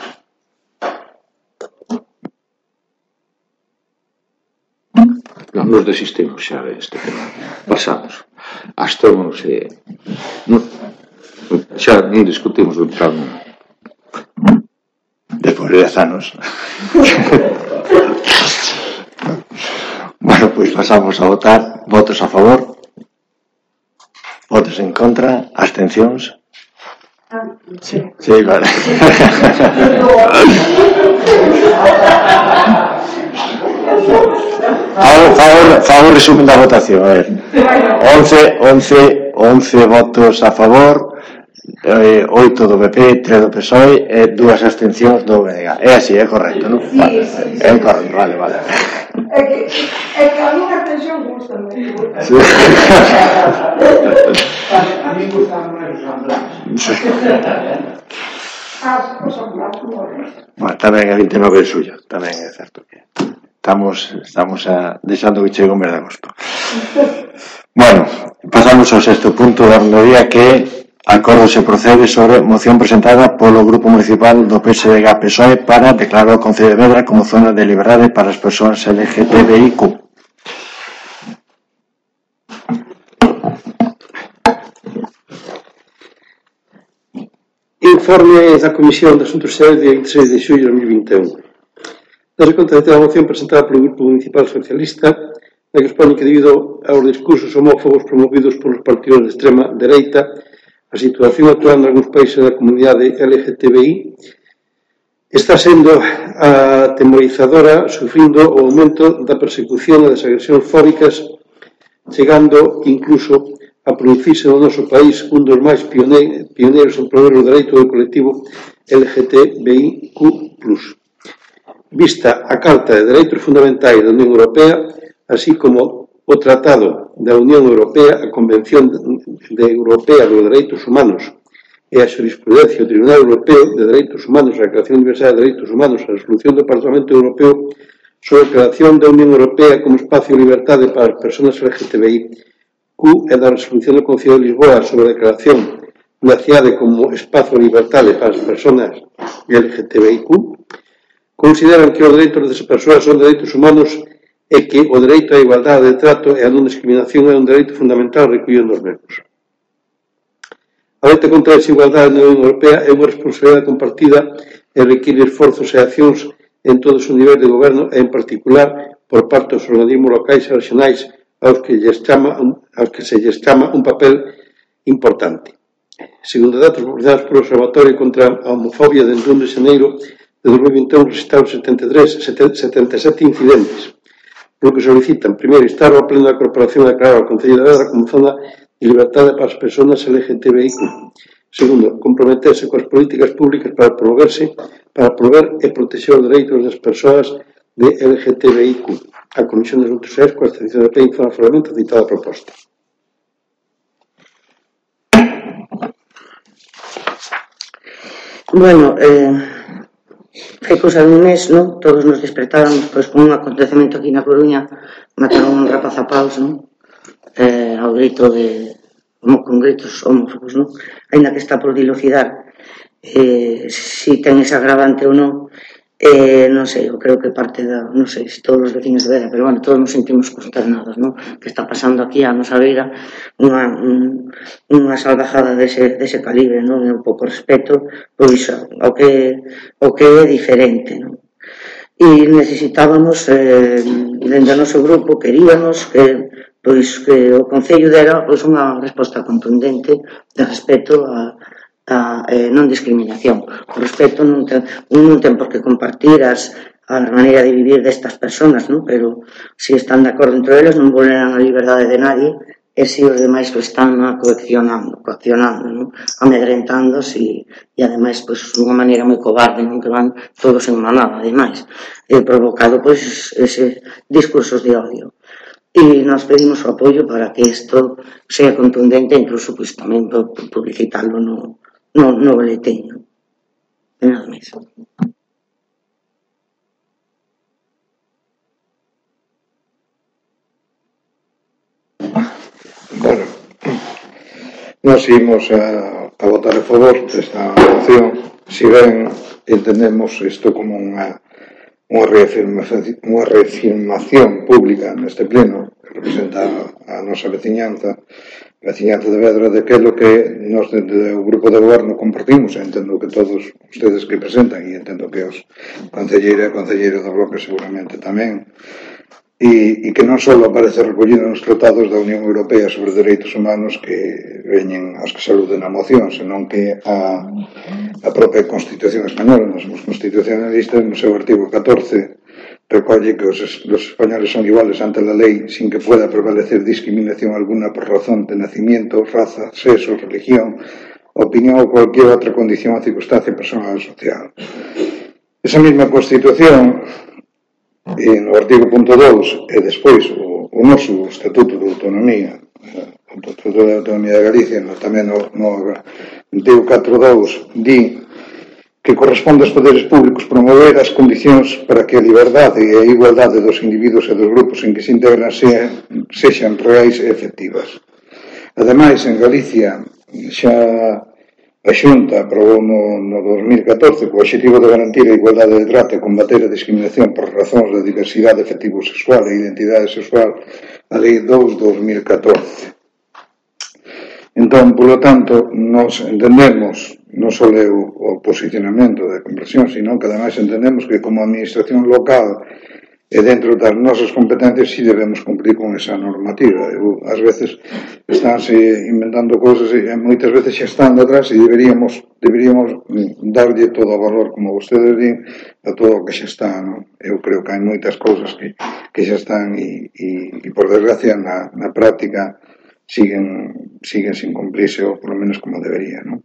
Non, nos desistimos xa deste tema. Pasamos. Hasta non se... Non, xa non discutimos o plan. Despois de dez anos. Bueno, pois pasamos a votar. Votos a favor. Votos en contra. Abstencións. Sí, sí, vale. Favor, favor, favor, resumen da votación, a ver. once votos a favor, eh, oito do P P, tres do P S O E e dúas abstencións do B N G. É así, é correcto, non? Sí, vale, sí, é sí. correcto, vale, vale. É que, é que a minha abstención gusta moito. Sí. A mí gustan máis os amblados. Ah, os amblados, Bueno, tamén é vinte e nove de suyo, tamén é certo que estamos estamos a, deixando que chegue o mes de agosto. Bueno, pasamos ao sexto punto da orde do día, que é acordo se procede sobre moción presentada polo Grupo Municipal do P S D G P S O E para declarar o Concello de Vedra como zona de liberdade para as persoas L G T B I Q. Informe da Comisión de Asuntos Sociais de vinte e seis de xullo de dos mil vinte e un. Dase conta da moción presentada polo Grupo Municipal Socialista, na que expone que debido aos discursos homófobos promovidos polos partidos de extrema dereita, a situación actual en algúns países da comunidade L G T B I está sendo atemorizadora, sufrindo o aumento da persecución e das agresións fóbicas, chegando incluso a producirse no noso país un dos máis pioneiros en promover o dereito do colectivo L G T B I Q plus. Vista a Carta de Dereitos Fundamentais da Unión Europea, así como o Tratado da Unión Europea, a Convención de Europea dos Dereitos Humanos e a xurisprudencia do Tribunal Europeo de Dereitos Humanos, a Declaración Universal de Dereitos Humanos, a resolución do Parlamento Europeo sobre a creación da Unión Europea como espacio de liberdade para as persoas L G T B I Q e da resolución do Concello de Lisboa sobre a declaración da cidade como espazo de liberdade para as persoas L G T B I Q, consideran que os dereitos das persoas son dereitos humanos e que o dereito á igualdade de trato e a non discriminación é un dereito fundamental recollido nos mesmos. A loita contra a desigualdade na Unión Europea é unha responsabilidade compartida e require esforzos e accións en todos os niveis de goberno e, en particular, por parte dos organismos locais e regionais aos que, lles chama, aos que se lles chama un papel importante. Segundo datos publicados polo Observatorio contra a Homofobia de un de xaneiro de dos mil vinte e un, registraron setenta e tres, setenta e sete incidentes, polo que solicitan, primeiro, instar ao Pleno da Corporación a declarar o Concello de Vedra como zona de liberdade para as persoas L G T B I Q. Segundo, comprometerse coas políticas públicas para promoverse, para promover e protexer os dereitos das persoas de L G T B I Q. A Comisión de Asuntos Sociais, coa abstención de P, informa favorablemente a citada proposta. Bueno, eh, hai cousa dun mes, non? Todos nos despertáramos pois, con un acontecemento aquí na Coruña, mataron un rapaz a paus, non? Eh, ao grito de... como con gritos homófobos, non? Ainda que está por dilucidar eh, si ten ese agravante ou non, eh, non sei, eu creo que parte da, non sei, se todos os vecinos de Vedra, pero bueno, todos nos sentimos consternados, non? Que está pasando aquí a nosa beira unha, un, unha salvajada dese, dese calibre, non? E un pouco respeto, pois, ao que, ao que é diferente, non? E necesitábamos, eh, dentro do noso grupo, queríamos que, pois, que o Concello dera pois, unha resposta contundente de respeto a a eh, non discriminación. O respeto non ten, non ten por que compartir as, a maneira de vivir destas persoas, non? Pero se están de acordo entre eles non vulneran a liberdade de nadie e se os demais que están coaccionando, coaccionando, non? Amedrentándose e ademais pois, unha maneira moi cobarde, non? Que van todos en manada, ademais, e provocado pois, ese discursos de odio. E nos pedimos o apoio para que isto sea contundente e incluso pois, tamén publicitarlo no No, no boletín, non? E nada máis. Nos imos a, a votar a favor desta moción, si ben entendemos isto como unha unha reafirmación, unha reafirmación pública neste pleno que representa a, a nosa veciñanza, a veciñanza de Vedra, de que é lo que nos desde o grupo de goberno compartimos, e entendo que todos ustedes que presentan, e entendo que os concelleira e concelleiro do bloque seguramente tamén, e, e que non só aparece recollido nos tratados da Unión Europea sobre Dereitos Humanos que veñen aos que saluden a moción, senón que a, a propia Constitución Española, nos constitucionalistas, no seu artigo catorce, recolle que os, los españoles son iguales ante la ley sin que pueda prevalecer discriminación alguna por razón de nacimiento, raza, sexo, religión, opinión ou cualquier otra condición o circunstancia personal o social. Esa mesma Constitución, e no artigo punto dous, e despois o, o noso Estatuto de Autonomía, o Estatuto de Autonomía de Galicia, no, tamén no, no artigo catro punto dous, di que corresponde aos poderes públicos promover as condicións para que a liberdade e a igualdade dos individuos e dos grupos en que se integran sean, sexan reais e efectivas. Ademais, en Galicia xa a Xunta aprobou no, no dos mil catorce co obxectivo de garantir a igualdade de trato e combater a discriminación por razóns de diversidade afectivo-sexual e identidade sexual a Lei dous barra dos mil catorce. Entón, polo tanto, nos entendemos non só o, o posicionamento de conversión, sino que ademais entendemos que como administración local e dentro das nosas competencias si debemos cumprir con esa normativa. Eu, ás veces estánse inventando cousas e moitas veces xa están atrás e deberíamos deberíamos darlle todo o valor, como vostedes din, a todo o que xa está, non? Eu creo que hai moitas cousas que, que xa están e, e, e por desgracia na, na práctica siguen, siguen sin cumplirse ou por lo menos como debería, non?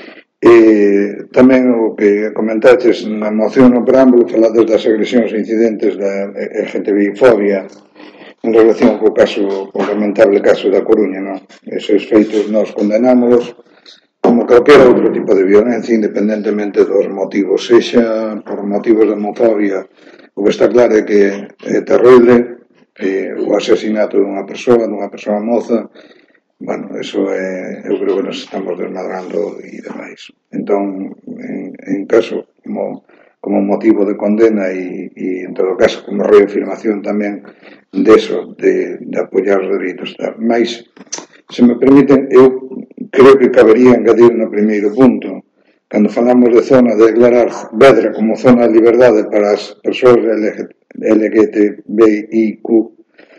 E tamén o que comentaches na moción no preámbulo, falades das agresións e incidentes da L G T B I fobia en relación co caso, co lamentable caso da Coruña, non? Esos feitos nós condenámolos como calquera outro tipo de violencia, independentemente dos motivos, sexa por motivos de homofobia, o que está claro é que é terrible, eh, o asesinato dunha persoa, dunha persoa moza. Bueno, eso é, eu creo que nos estamos desmadrando e demais. Entón, en, en caso, como, como motivo de condena e, e en todo caso, como reafirmación tamén deso, de, de apoiar os dereitos. Mais, se me permiten, eu creo que cabería engadir no primeiro punto, cando falamos de zona, de declarar Vedra como zona de liberdade para as persoas L G T B I Q,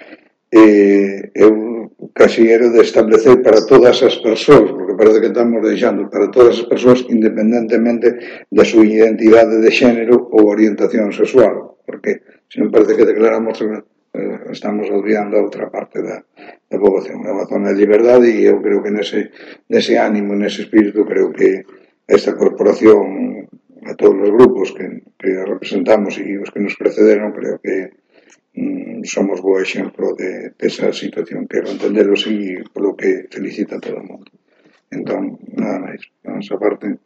eh, eu casi era de establecer para todas as persoas, porque parece que estamos deixando para todas as persoas independentemente da súa identidade de xénero ou orientación sexual, porque se me parece que declaramos eh, estamos olvidando a outra parte da, da poboación. É unha zona de liberdade e eu creo que nese, nese ánimo, nese espírito, creo que esta corporación, a todos os grupos que, que representamos e os que nos precederon, creo que somos bo exemplo de, de esa situación, quero entenderos e polo que felicita a todo o mundo. Entón, nada máis, a nosa parte.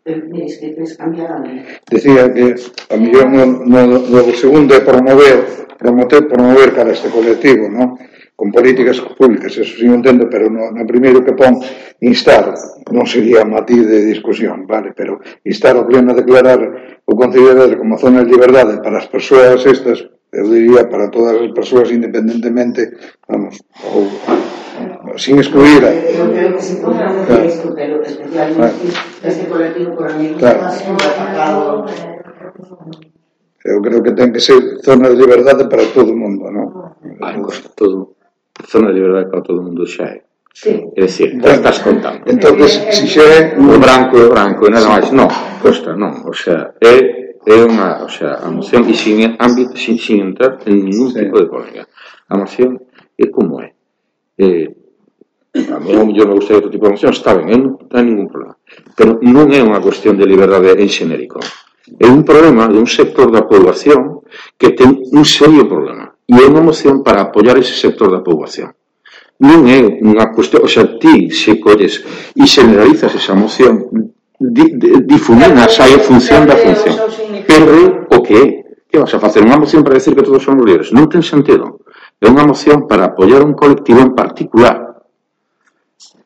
Decía que a mellor no, no, no segundo é promover promover, promover cara a este colectivo, non? Con políticas públicas, eso sí entendo, pero no, no primeiro que pon instar, non sería matiz de discusión, vale, pero instar ao pleno a declarar o Concello de Vedra como zona de liberdade para as persoas estas, eu diría para todas as persoas independentemente, vamos, ou sin excluir a... Eu creo que se podrá hacer isto, pero especialmente este colectivo por a mí apartado. Eu creo que ten que ser zona de liberdade para todo o mundo, non? Ai, todo, zona de liberdade para todo o mundo xa é. Sí. É dicir, bueno, estás contando. Entonces, si xa é... O branco é branco, e nada máis. Non, costa, non. O sea, é... é unha, o sea, a moción e sin, ámbito, sin, sin entrar en ningún sí. tipo de polémica. A moción é como é. Eh, a mí non me gustaría outro tipo de moción, está ben, non ten ningún problema. Pero non é unha cuestión de liberdade en xenérico. É un problema de un sector da poboación que ten un serio problema. E é unha moción para apoiar ese sector da poboación. Non é unha cuestión, o sea, ti se colles e generalizas esa moción, Di, di, difuminas aí a función da función, pero o que é? Que vas a facer unha moción para decir que todos somos libres? Non ten sentido. É unha moción para apoiar un colectivo en particular.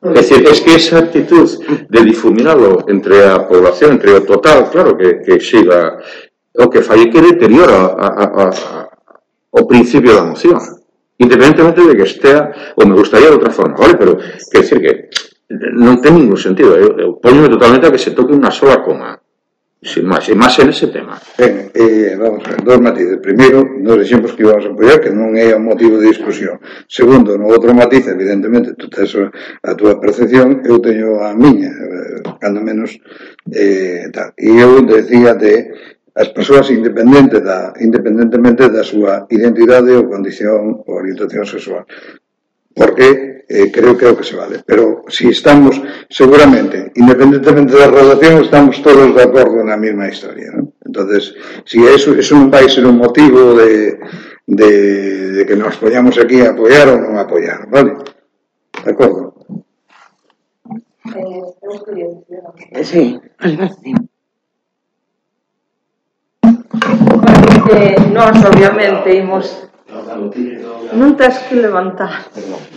É dicir, es que esa actitud de difuminalo entre a población, entre o total, claro que, que siga o que fai que deteriora a, a, a, o principio da moción, independentemente de que estea, ou me gustaría de outra forma, vale? Pero, quer decir que non ten ningún sentido, eu, eu poñome totalmente a que se toque unha sola coma, sin máis, e máis en ese tema. Ben, eh, vamos a ver, dos matices. Primeiro, nos dixemos que íbamos a apoiar, que non é un motivo de discusión. Segundo, no outro matiz, evidentemente, tú tes a túa percepción, eu teño a miña, eh, cando menos, eh, tal. E eu decía de as persoas independente da, independentemente da súa identidade ou condición ou orientación sexual. Porque eh, creo que é o que se vale. Pero si estamos, seguramente, independentemente da relación, estamos todos de acordo na mesma historia, ¿no? Entonces, si eso, eso non vai ser un motivo de, de, de que nos poñamos aquí a apoiar ou non apoiar, vale? De acordo? Eh, sí, vale, vale. Eh, nós, obviamente, imos... Non tens que levantar.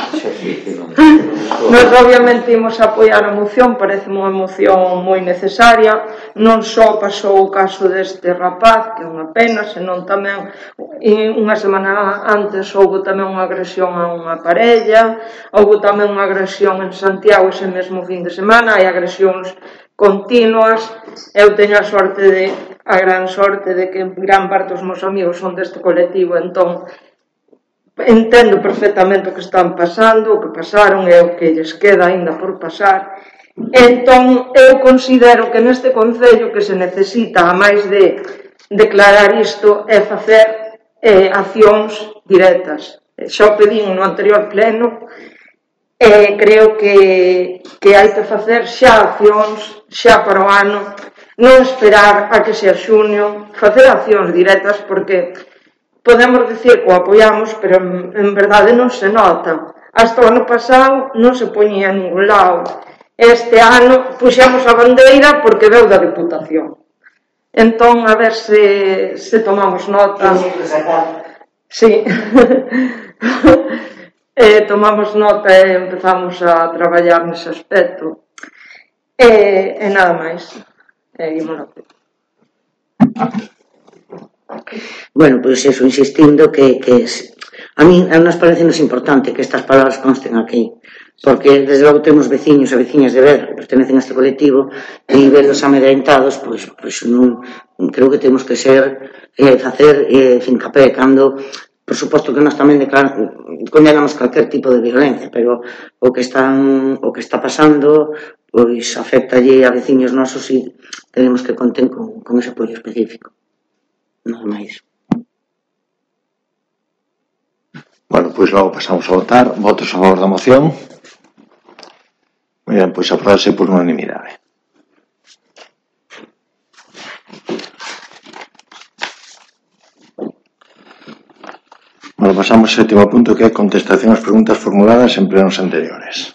Nós, obviamente, imos apoiar a moción, parece unha moción moi necesaria. Non só pasou o caso deste rapaz, que é unha pena, senón tamén unha semana antes houve tamén unha agresión a unha parella, houve tamén unha agresión en Santiago ese mesmo fin de semana, hai agresións continuas. Eu teño a sorte de a gran sorte de que gran parte dos meus amigos son deste colectivo, entón entendo perfectamente o que están pasando, o que pasaron e o que lles queda aínda por pasar. Entón, eu considero que neste concello que se necesita, a máis de declarar isto, é facer eh, accións directas. Xa o pedín no anterior pleno, e creo que, que hai que facer xa accións, xa para o ano, non esperar a que sea xunio, facer accións directas, porque podemos dicir que o apoiamos, pero en, en verdade non se nota. Hasta o ano pasado non se poñía en ningún lado. Este ano puxemos a bandeira porque veu da Deputación. Entón, a ver se, se tomamos nota. Sí. eh, tomamos nota e empezamos a traballar nese aspecto. E, e nada máis. E imos a Bueno, pois eso, insistindo que, que es, a mí a nos parecenos importante que estas palabras consten aquí, porque desde logo temos veciños e veciñas de ver que pertenecen a este colectivo e velos amedrentados, pois, pois non, creo que temos que ser eh, facer eh, fincapé cando, por suposto que nós tamén condenamos calquer tipo de violencia, pero o que están o que está pasando pois afecta allí a veciños nosos e tenemos que conten con, con ese apoio específico. Nada máis. Bueno, pois logo pasamos a votar. Votos a favor da moción. Moi ben, pois aprobarse por unanimidade. Bueno, pasamos ao sétimo punto, que é contestación ás preguntas formuladas en plenos anteriores.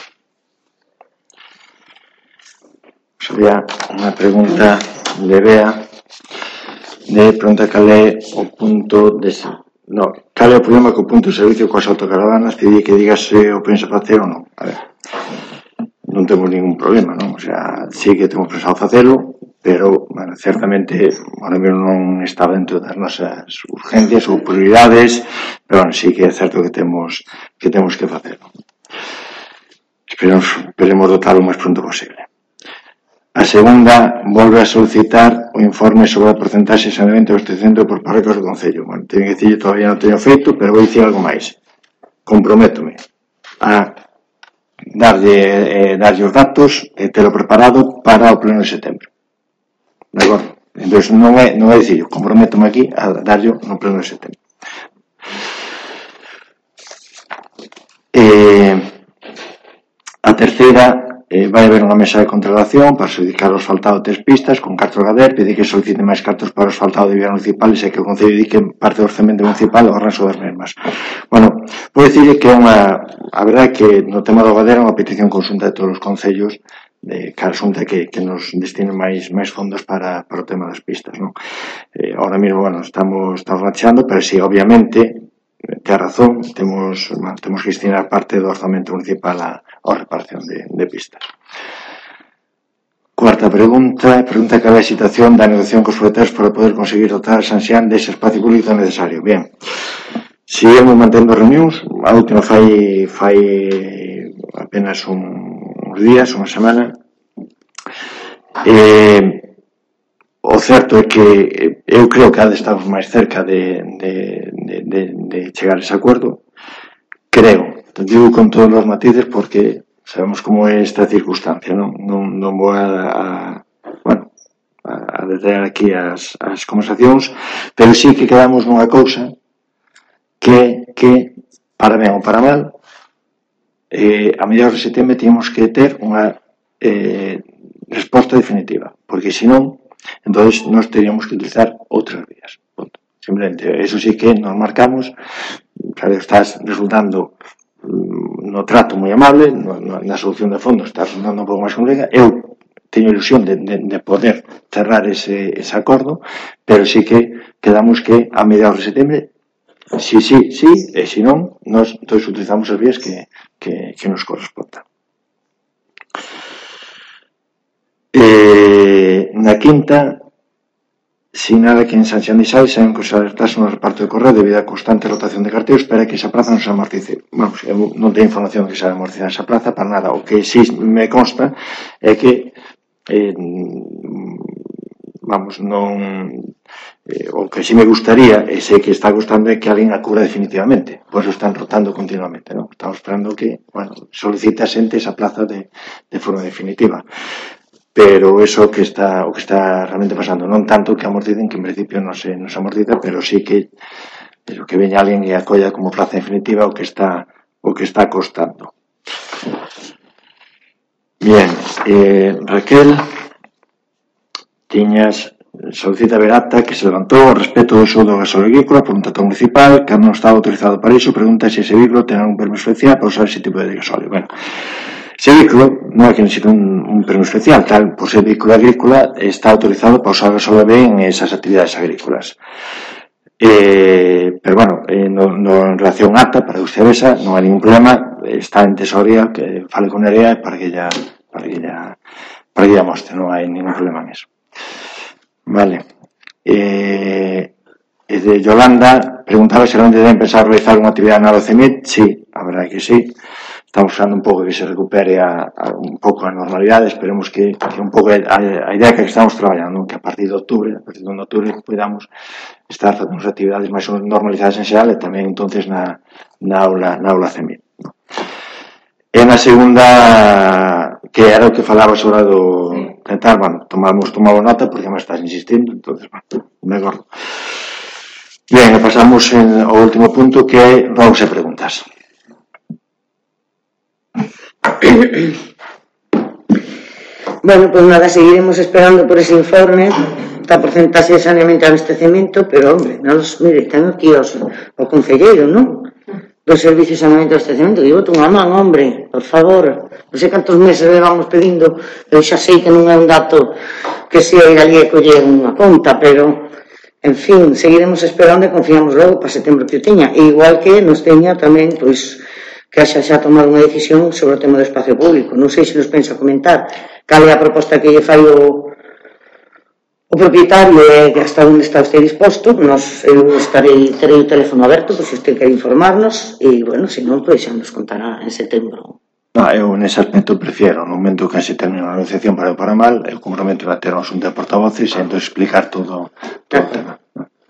Había unha pregunta de Bea de pregunta cal é o punto de no, cal é o problema co punto de servicio coas autocaravanas, que di que digas se o pensa facer ou non. A ver, non temos ningún problema, non? O sea, sí que temos pensado facelo, pero, bueno, certamente ahora mesmo non está dentro das nosas urgencias ou prioridades, pero, bueno, sí que é certo que temos que temos que facelo. Esperemos, esperemos dotarlo o máis pronto posible. A segunda, volve a solicitar o informe sobre a porcentaxe de saneamento e abastecemento por parroquias do Concello. Bueno, teño que dicir, todavía non teño feito, pero vou dicir algo máis. Comprométome a darlle, eh, darlle os datos e telo preparado para o pleno de setembro. De acordo? Entón, non é, non é dicir, comprométome aquí a darlle no pleno de setembro. Eh, a terceira, Eh, vai haber unha mesa de contratación para adxudicar o asfaltado tres pistas con cartos Gader, pedir que solicite máis cartos para o asfaltado de vías municipales e que o Concello dedique parte do orçamento municipal ao arranxo das mesmas. Bueno, vou dicir que é unha, a verdade é que no tema do Gader é unha petición conxunta de todos os concellos de cada xunta que, que nos destinen máis máis fondos para, para o tema das pistas, non? Eh, ahora mesmo, bueno, estamos, estamos rachando, pero si, sí, obviamente, ten razón, temos, bueno, temos que destinar parte do orzamento municipal a, a reparación de, de pistas. Cuarta pregunta, pregunta cal é a situación da negociación cos propietarios para poder conseguir dotar a Sanxán dese espacio público necesario. Bien, seguimos mantendo reunións, a última fai fai apenas un, uns días, unha semana. Eh, o certo é que eu creo que estamos máis cerca de, de, de, de, de chegar a ese acordo. Creo, te digo con todos os matices porque sabemos como é esta circunstancia, non, non, non vou a, a bueno, a, a deter aquí as, as conversacións, pero sí que quedamos nunha cousa que, que para ben ou para mal, eh, a mediados de setembro tínhamos que ter unha eh, resposta definitiva, porque senón, entonces nós teríamos que utilizar outras vías. Punto. Simplemente, eso sí que nos marcamos, claro, estás resultando no trato moi amable, no, no, na solución de fondo está resultando un pouco máis compleja. Eu teño ilusión de, de, de poder cerrar ese, ese acordo, pero sí que quedamos que a mediados de setembro, sí, sí, sí, e se non, nós todos utilizamos as vías que, que, que nos correspondan. Eh, na quinta, sinala que en Sanxán de Xavi saben que os alertasen no reparto de correo debido a constante rotación de carteos para que esa plaza non se amortice. Bueno, eu non teño información de que se amortizar esa plaza para nada. O que sí me consta é que eh, vamos, non eh, o que sí me gustaría e sei que está gustando é que alguén a cubra definitivamente, por eso están rotando continuamente, non? Estamos esperando que, bueno, solicite a xente esa plaza de, de forma definitiva. Pero eso que está o que está realmente pasando, non tanto que amorticen, que en principio non se, non se amortiza, pero sí que pero que veña alguén e acolla como plaza definitiva o que está o que está costando. Bien, eh, Raquel, tiñas solicita ver acta que se levantou ao respecto do uso do gasóleo agrícola por un trato municipal que non estaba autorizado para iso, pregunta se ese vehículo ten un permiso especial para usar ese tipo de gasóleo. Bueno, ese vehículo non é que necesite un, un permiso especial, tal, por ser vehículo agrícola está autorizado para usar gasóleo en esas actividades agrícolas. Eh, pero bueno, eh, no, no, en relación a acta, para usted esa, non hai ningún problema, está en tesoría, que fale con Nerea para que ella, para que ella, para que ella mostre, non hai ningún problema en eso. Vale. Eh, de Yolanda preguntaba se realmente deben pensar realizar unha actividade na doce mil. Sí, a verdade que sí. Estamos usando un pouco que se recupere a, a un pouco a normalidade. Esperemos que, que un pouco a, a idea que estamos traballando, que a partir de octubre, a partir de octubre, podamos estar facendo as actividades máis normalizadas en xeral e tamén entonces na, na aula na aula C mil. No? E na segunda, que era o que falaba sobre do tentar, bueno, tomamos, tomamos nota porque me estás insistindo, entonces, bueno, me acordo. Bien, pasamos en, ao último punto que é roubos e preguntas. Bueno, pues nada, seguiremos esperando por ese informe da porcentaxe de saneamento e abastecemento, pero, hombre, nos, mire, ten aquí os, o concelleiro, non? Do Servicio de Saneamento e Abastecemento, digo, tú unha man, hombre, por favor, non sei cantos meses levamos pedindo, eu xa sei que non é un dato que se ir ali e coller unha conta, pero, en fin, seguiremos esperando e confiamos logo para setembro que o teña, e igual que nos teña tamén, pois, que xa xa tomar unha decisión sobre o tema do espacio público. Non sei se nos pensa comentar cal é a proposta que lle fai o o propietario e hasta onde está usted disposto. Nos, eu estarei, terei o teléfono aberto por se usted quer informarnos e, bueno, se non, pois xa nos contará en setembro. No, eu nese aspecto prefiero, no momento que se termine a negociación para o para mal, eu comprometo a ter un asunto de portavoces e entón explicar todo, todo o tema.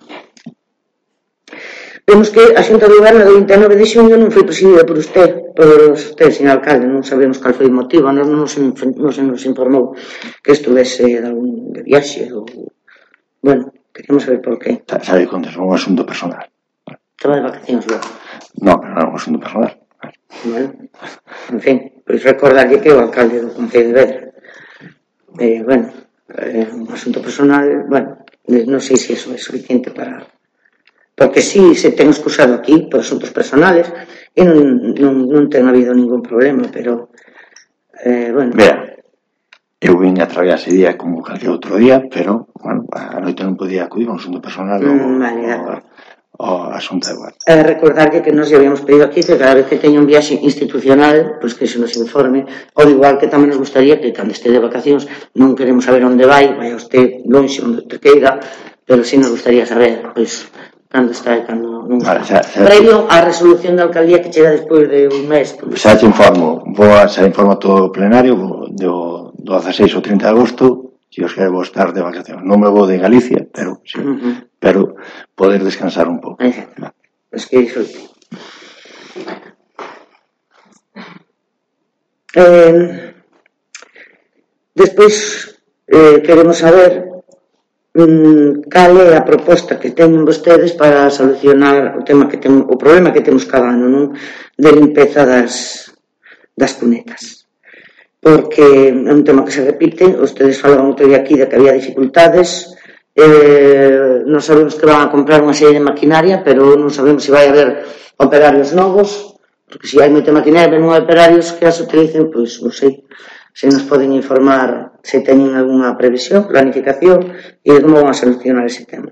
Vemos que a Xunta de Goberno do vinte e nove de xuño non foi presidida por usted, por usted, señor alcalde, non sabemos cal foi o motivo, non nos, non se nos informou que estuvese de algún de viaxe ou... Bueno, queríamos saber por qué. Sabe que é un asunto personal. Estaba de vacacións logo. No, pero non é un asunto personal. Bueno, en fin, pois recordarlle que o alcalde do Concello de Vedra. Eh, bueno, é un asunto personal, bueno, non sei se iso é suficiente para... Porque si se ten excusado aquí por asuntos personales e non, non, non ten habido ningún problema, pero, eh, bueno... Mira, eu vim a traballar ese día como calquer outro día, pero, bueno, a noite non podía acudir a un asunto personal. Mm, vale, de acordo. a Xunta de Guardia. Eh, recordarlle que nos lle habíamos pedido aquí que cada vez que teña un viaxe institucional, pois que se nos informe, ou igual que tamén nos gustaría que cando este de vacacións non queremos saber onde vai, vai usted longe onde te queira, pero si nos gustaría saber, pois, cando está e cando non está. Vale, xa, xa, previo á resolución da alcaldía que chega despois de un mes. Pois. Xa te informo, vou a xa informo todo o plenario do, do dezaseis ao trinta de agosto, se os quero vou estar de vacacións. Non me vou de Galicia, pero sí, uh -huh. pero poder descansar un pouco. Exacto. Pois que disfrute. Eh, despois eh, queremos saber cal é a proposta que teñen vostedes para solucionar o tema que temos, o problema que temos cada ano, non? De limpeza das das cunetas, porque é un tema que se repite. Vostedes falaban outro día aquí de que había dificultades, eh, non sabemos que van a comprar unha serie de maquinaria, pero non sabemos se vai haber operarios novos, porque se hai moita maquinaria e non hai operarios que as utilicen, pois non sei se nos poden informar se teñen algunha previsión, planificación e de como van a solucionar ese tema.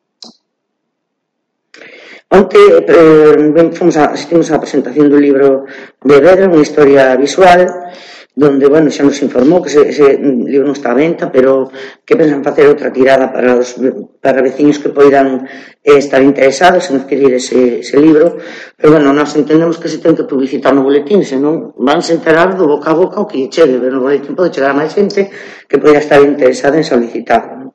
Onte eh, fomos a, asistimos á presentación do libro de Vedra, unha historia visual, donde, bueno, xa nos informou que ese, ese libro non está a venta, pero que pensan facer outra tirada para os para veciños que poidan eh, estar interesados en adquirir ese, ese libro. Pero, bueno, nós entendemos que se ten que publicitar no boletín, senón vanse enterar do boca a boca o que chegue, pero no boletín pode chegar a máis xente que poida estar interesada en solicitarlo, non?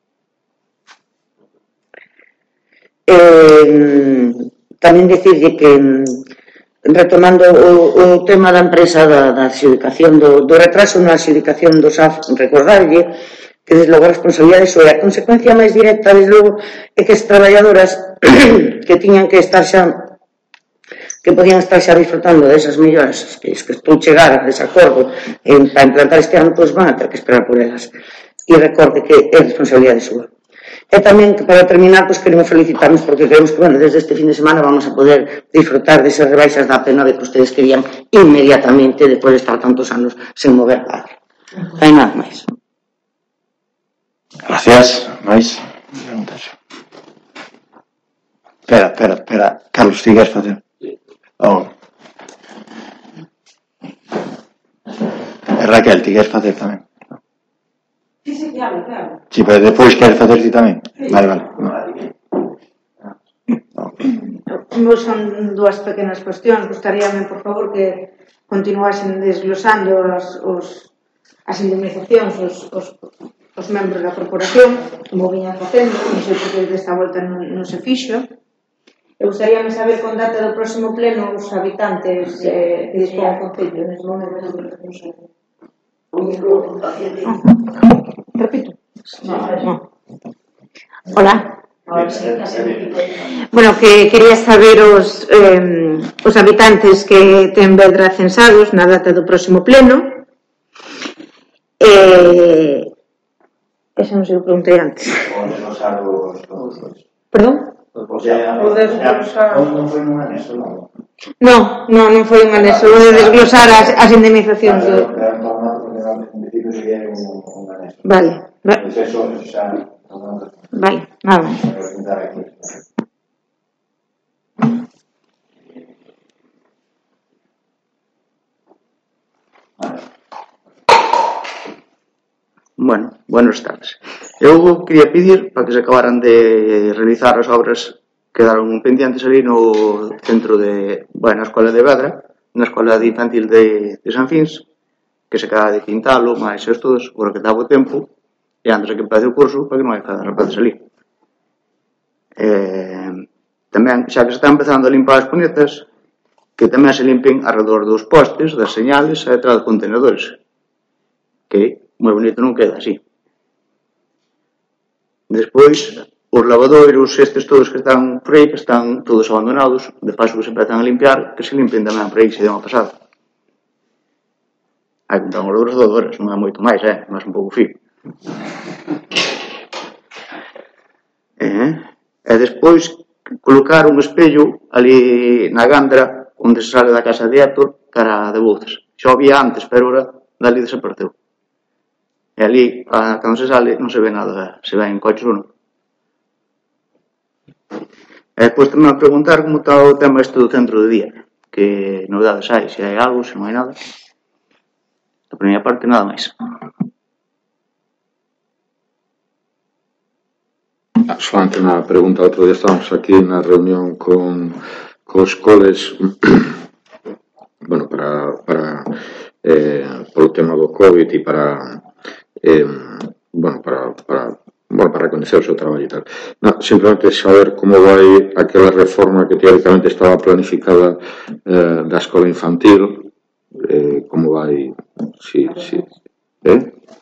Eh, tamén dicirlle que retomando o, o tema da empresa da, da adxudicación do, do retraso na adxudicación do S A F, recordarlle que desde logo a responsabilidade soe a consecuencia máis directa, desde logo, é que as traballadoras que tiñan que estar xa que podían estar xa disfrutando desas melloras que, que están chegar a desacordo en, para implantar este ano, pois van a ter que esperar por elas. E recorde que é responsabilidade súa. E tamén, que para terminar, pois queremos felicitarnos porque creemos que, bueno, desde este fin de semana vamos a poder disfrutar desas rebaixas da P nove que ustedes querían inmediatamente despois de estar tantos anos sen mover nada. Hai nada máis. Gracias. Mais? Preguntas. Espera, espera, espera. Carlos, ti queres facer? Oh. E Raquel, ti queres facer tamén? Sí, sí, claro, claro. Sí, pero despois queres facer ti tamén? Sí. Vale, vale. No. No. Son dúas pequenas cuestións. Gostaríame, por favor, que continuasen desglosando as, os, as indemnizacións os, os, os membros da corporación, como viñan facendo, non sei porque desta volta non, non se fixo. E gostaríame saber con data do próximo pleno os habitantes eh, que dispón o Concello neste momento. Repito. No. Hola. Bueno, que quería saber os, eh, os habitantes que ten Vedra censados na data do próximo pleno. Eh, esa non sei o preguntei antes. Perdón? Non foi nun anexo, non? Non, non, non foi un anexo, o de desglosar as, as indemnizacións. Vale, vale. Vale, nada. Bueno, buenas tardes. Eu quería pedir para que se acabaran de realizar as obras que quedaron pendientes ali no centro de, bueno, na escola de Vedra, na escola de infantil de, de San Fins, que se acaba de pintalo, máis estudos, por que daba o tempo, e antes de que empece o curso, para que non hai cada rapaz ali. Eh, tamén, xa que se está empezando a limpar as cunetas, que tamén se limpen alrededor dos postes, das señales e detrás dos contenedores, que moi bonito non queda así. Despois, os lavadoiros, estes todos que están por aí, que están todos abandonados, de paso que se empezan a limpiar, que se limpen tamén por aí, se den a pasada. Hai que contar unhas dúas horas, non é moito máis, é, máis un pouco fío. Eh, e despois, colocar un espello ali na gandra, onde se sale da casa de Héctor, cara de Bouzas. Xa había antes, pero ora, dali desapareceu. E ali, cando se sale, non se ve nada, se ve en coches ou non. E despois tamén a preguntar como está o tema este do centro de día, que novedades hai, se hai algo, se non hai nada. Da primeira parte, nada máis. Solamente unha pregunta, outro día estábamos aquí na reunión con cos coles bueno, para, para eh, polo tema do COVID e para eh, bueno, para, para bueno, para reconocer o seu traballo e tal. No, simplemente saber como vai aquela reforma que teóricamente estaba planificada eh, da escola infantil, eh, como vai, si, si, eh?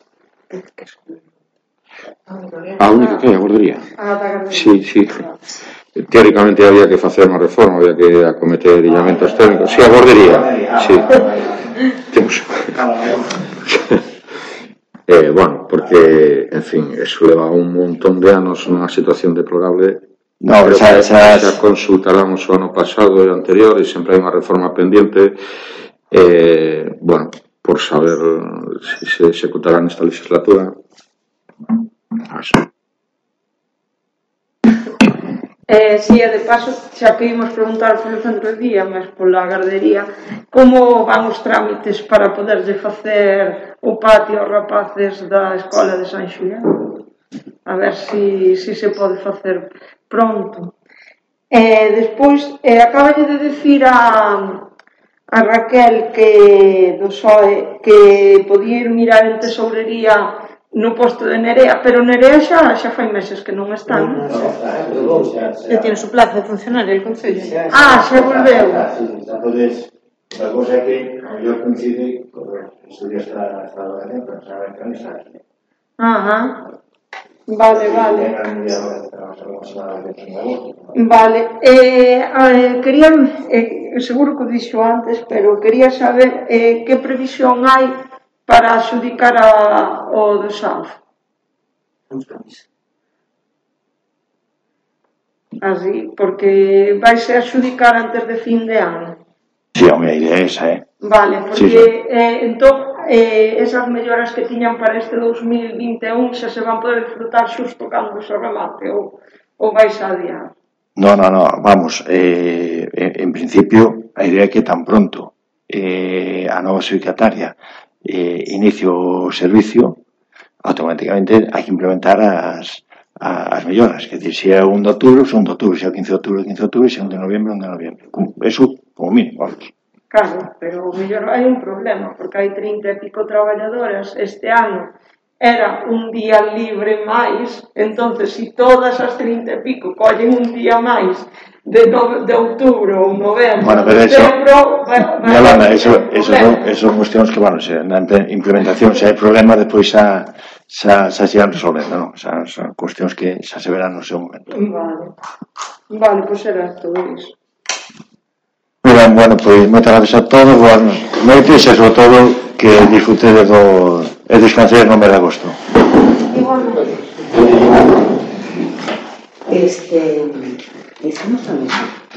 A única que é a guardería. Sí, sí. Teóricamente había que facer unha reforma, había que acometer illamentos técnicos. Sí, a guardería. Sí. Temos. eh, bueno, porque, en fin, eso leva un montón de anos nunha situación deplorable. No, esa, esa... xa consultaramos o ano pasado e anterior e sempre hai unha reforma pendiente. Eh, bueno, por saber se se executará nesta legislatura. Eso. Eh, si, e de paso, xa que imos preguntar polo centro de día, mas pola gardería, como van os trámites para poderlle facer o patio aos rapaces da escola de San Xulián? A ver si, si se pode facer pronto. Eh, despois, eh, acaballe de decir a, a Raquel que do S O E que podía ir mirar en tesourería no posto de Nerea, pero Nerea xa, xa fai meses que non está, non? Ya tiene su plaza de funcionario el Concello. Ah, xa volveu. Entonces, la cosa é que a mellor coincide, o estudio está en vacación, pero sabe que non está aquí. Ajá. Vale, vale. Vale. Eh, eh, quería, eh, seguro que o dixo antes, pero quería saber eh, que previsión hai para adxudicar a, o do S A F. Así, porque vais a adxudicar antes de fin de ano. Sí, a minha idea é esa, eh? Vale, porque sí, sí. Eh, entón, eh, esas melloras que tiñan para este dos mil vinte e un xa se van poder disfrutar xusto cando se remate ou, ou vais a adiar? No, no, no, vamos, eh, en principio a idea é que tan pronto eh, a nova secretaria eh, inicio o servicio, automáticamente hai que implementar as, as melloras, que decir, se é un de outubro, son de outubro, se é o quince de outubro, quince de outubro, se é un de noviembre, un de noviembre. Eso, como mínimo, vamos. Claro, pero mellor hai un problema, porque hai trinta e pico traballadoras este ano, era un día libre máis, entonces, se si todas as trinta e pico collen un día máis de, no, de outubro ou novembro, bueno, pero eso, setembro, bueno, no, no, no, eso, eso son, son cuestións que, bueno, se, na implementación, se hai problema, depois xa, xa, xa se irán resolvendo, non? Xa, son cuestións que xa se verán no seu momento. Vale, vale, pois pues era todo iso. Muy ben, bueno, pois moitas gracias a todos, boas noites e sobre todo que disfrutedes do e descansedes no mes de agosto. Igualmente. Este, estamos a mesa.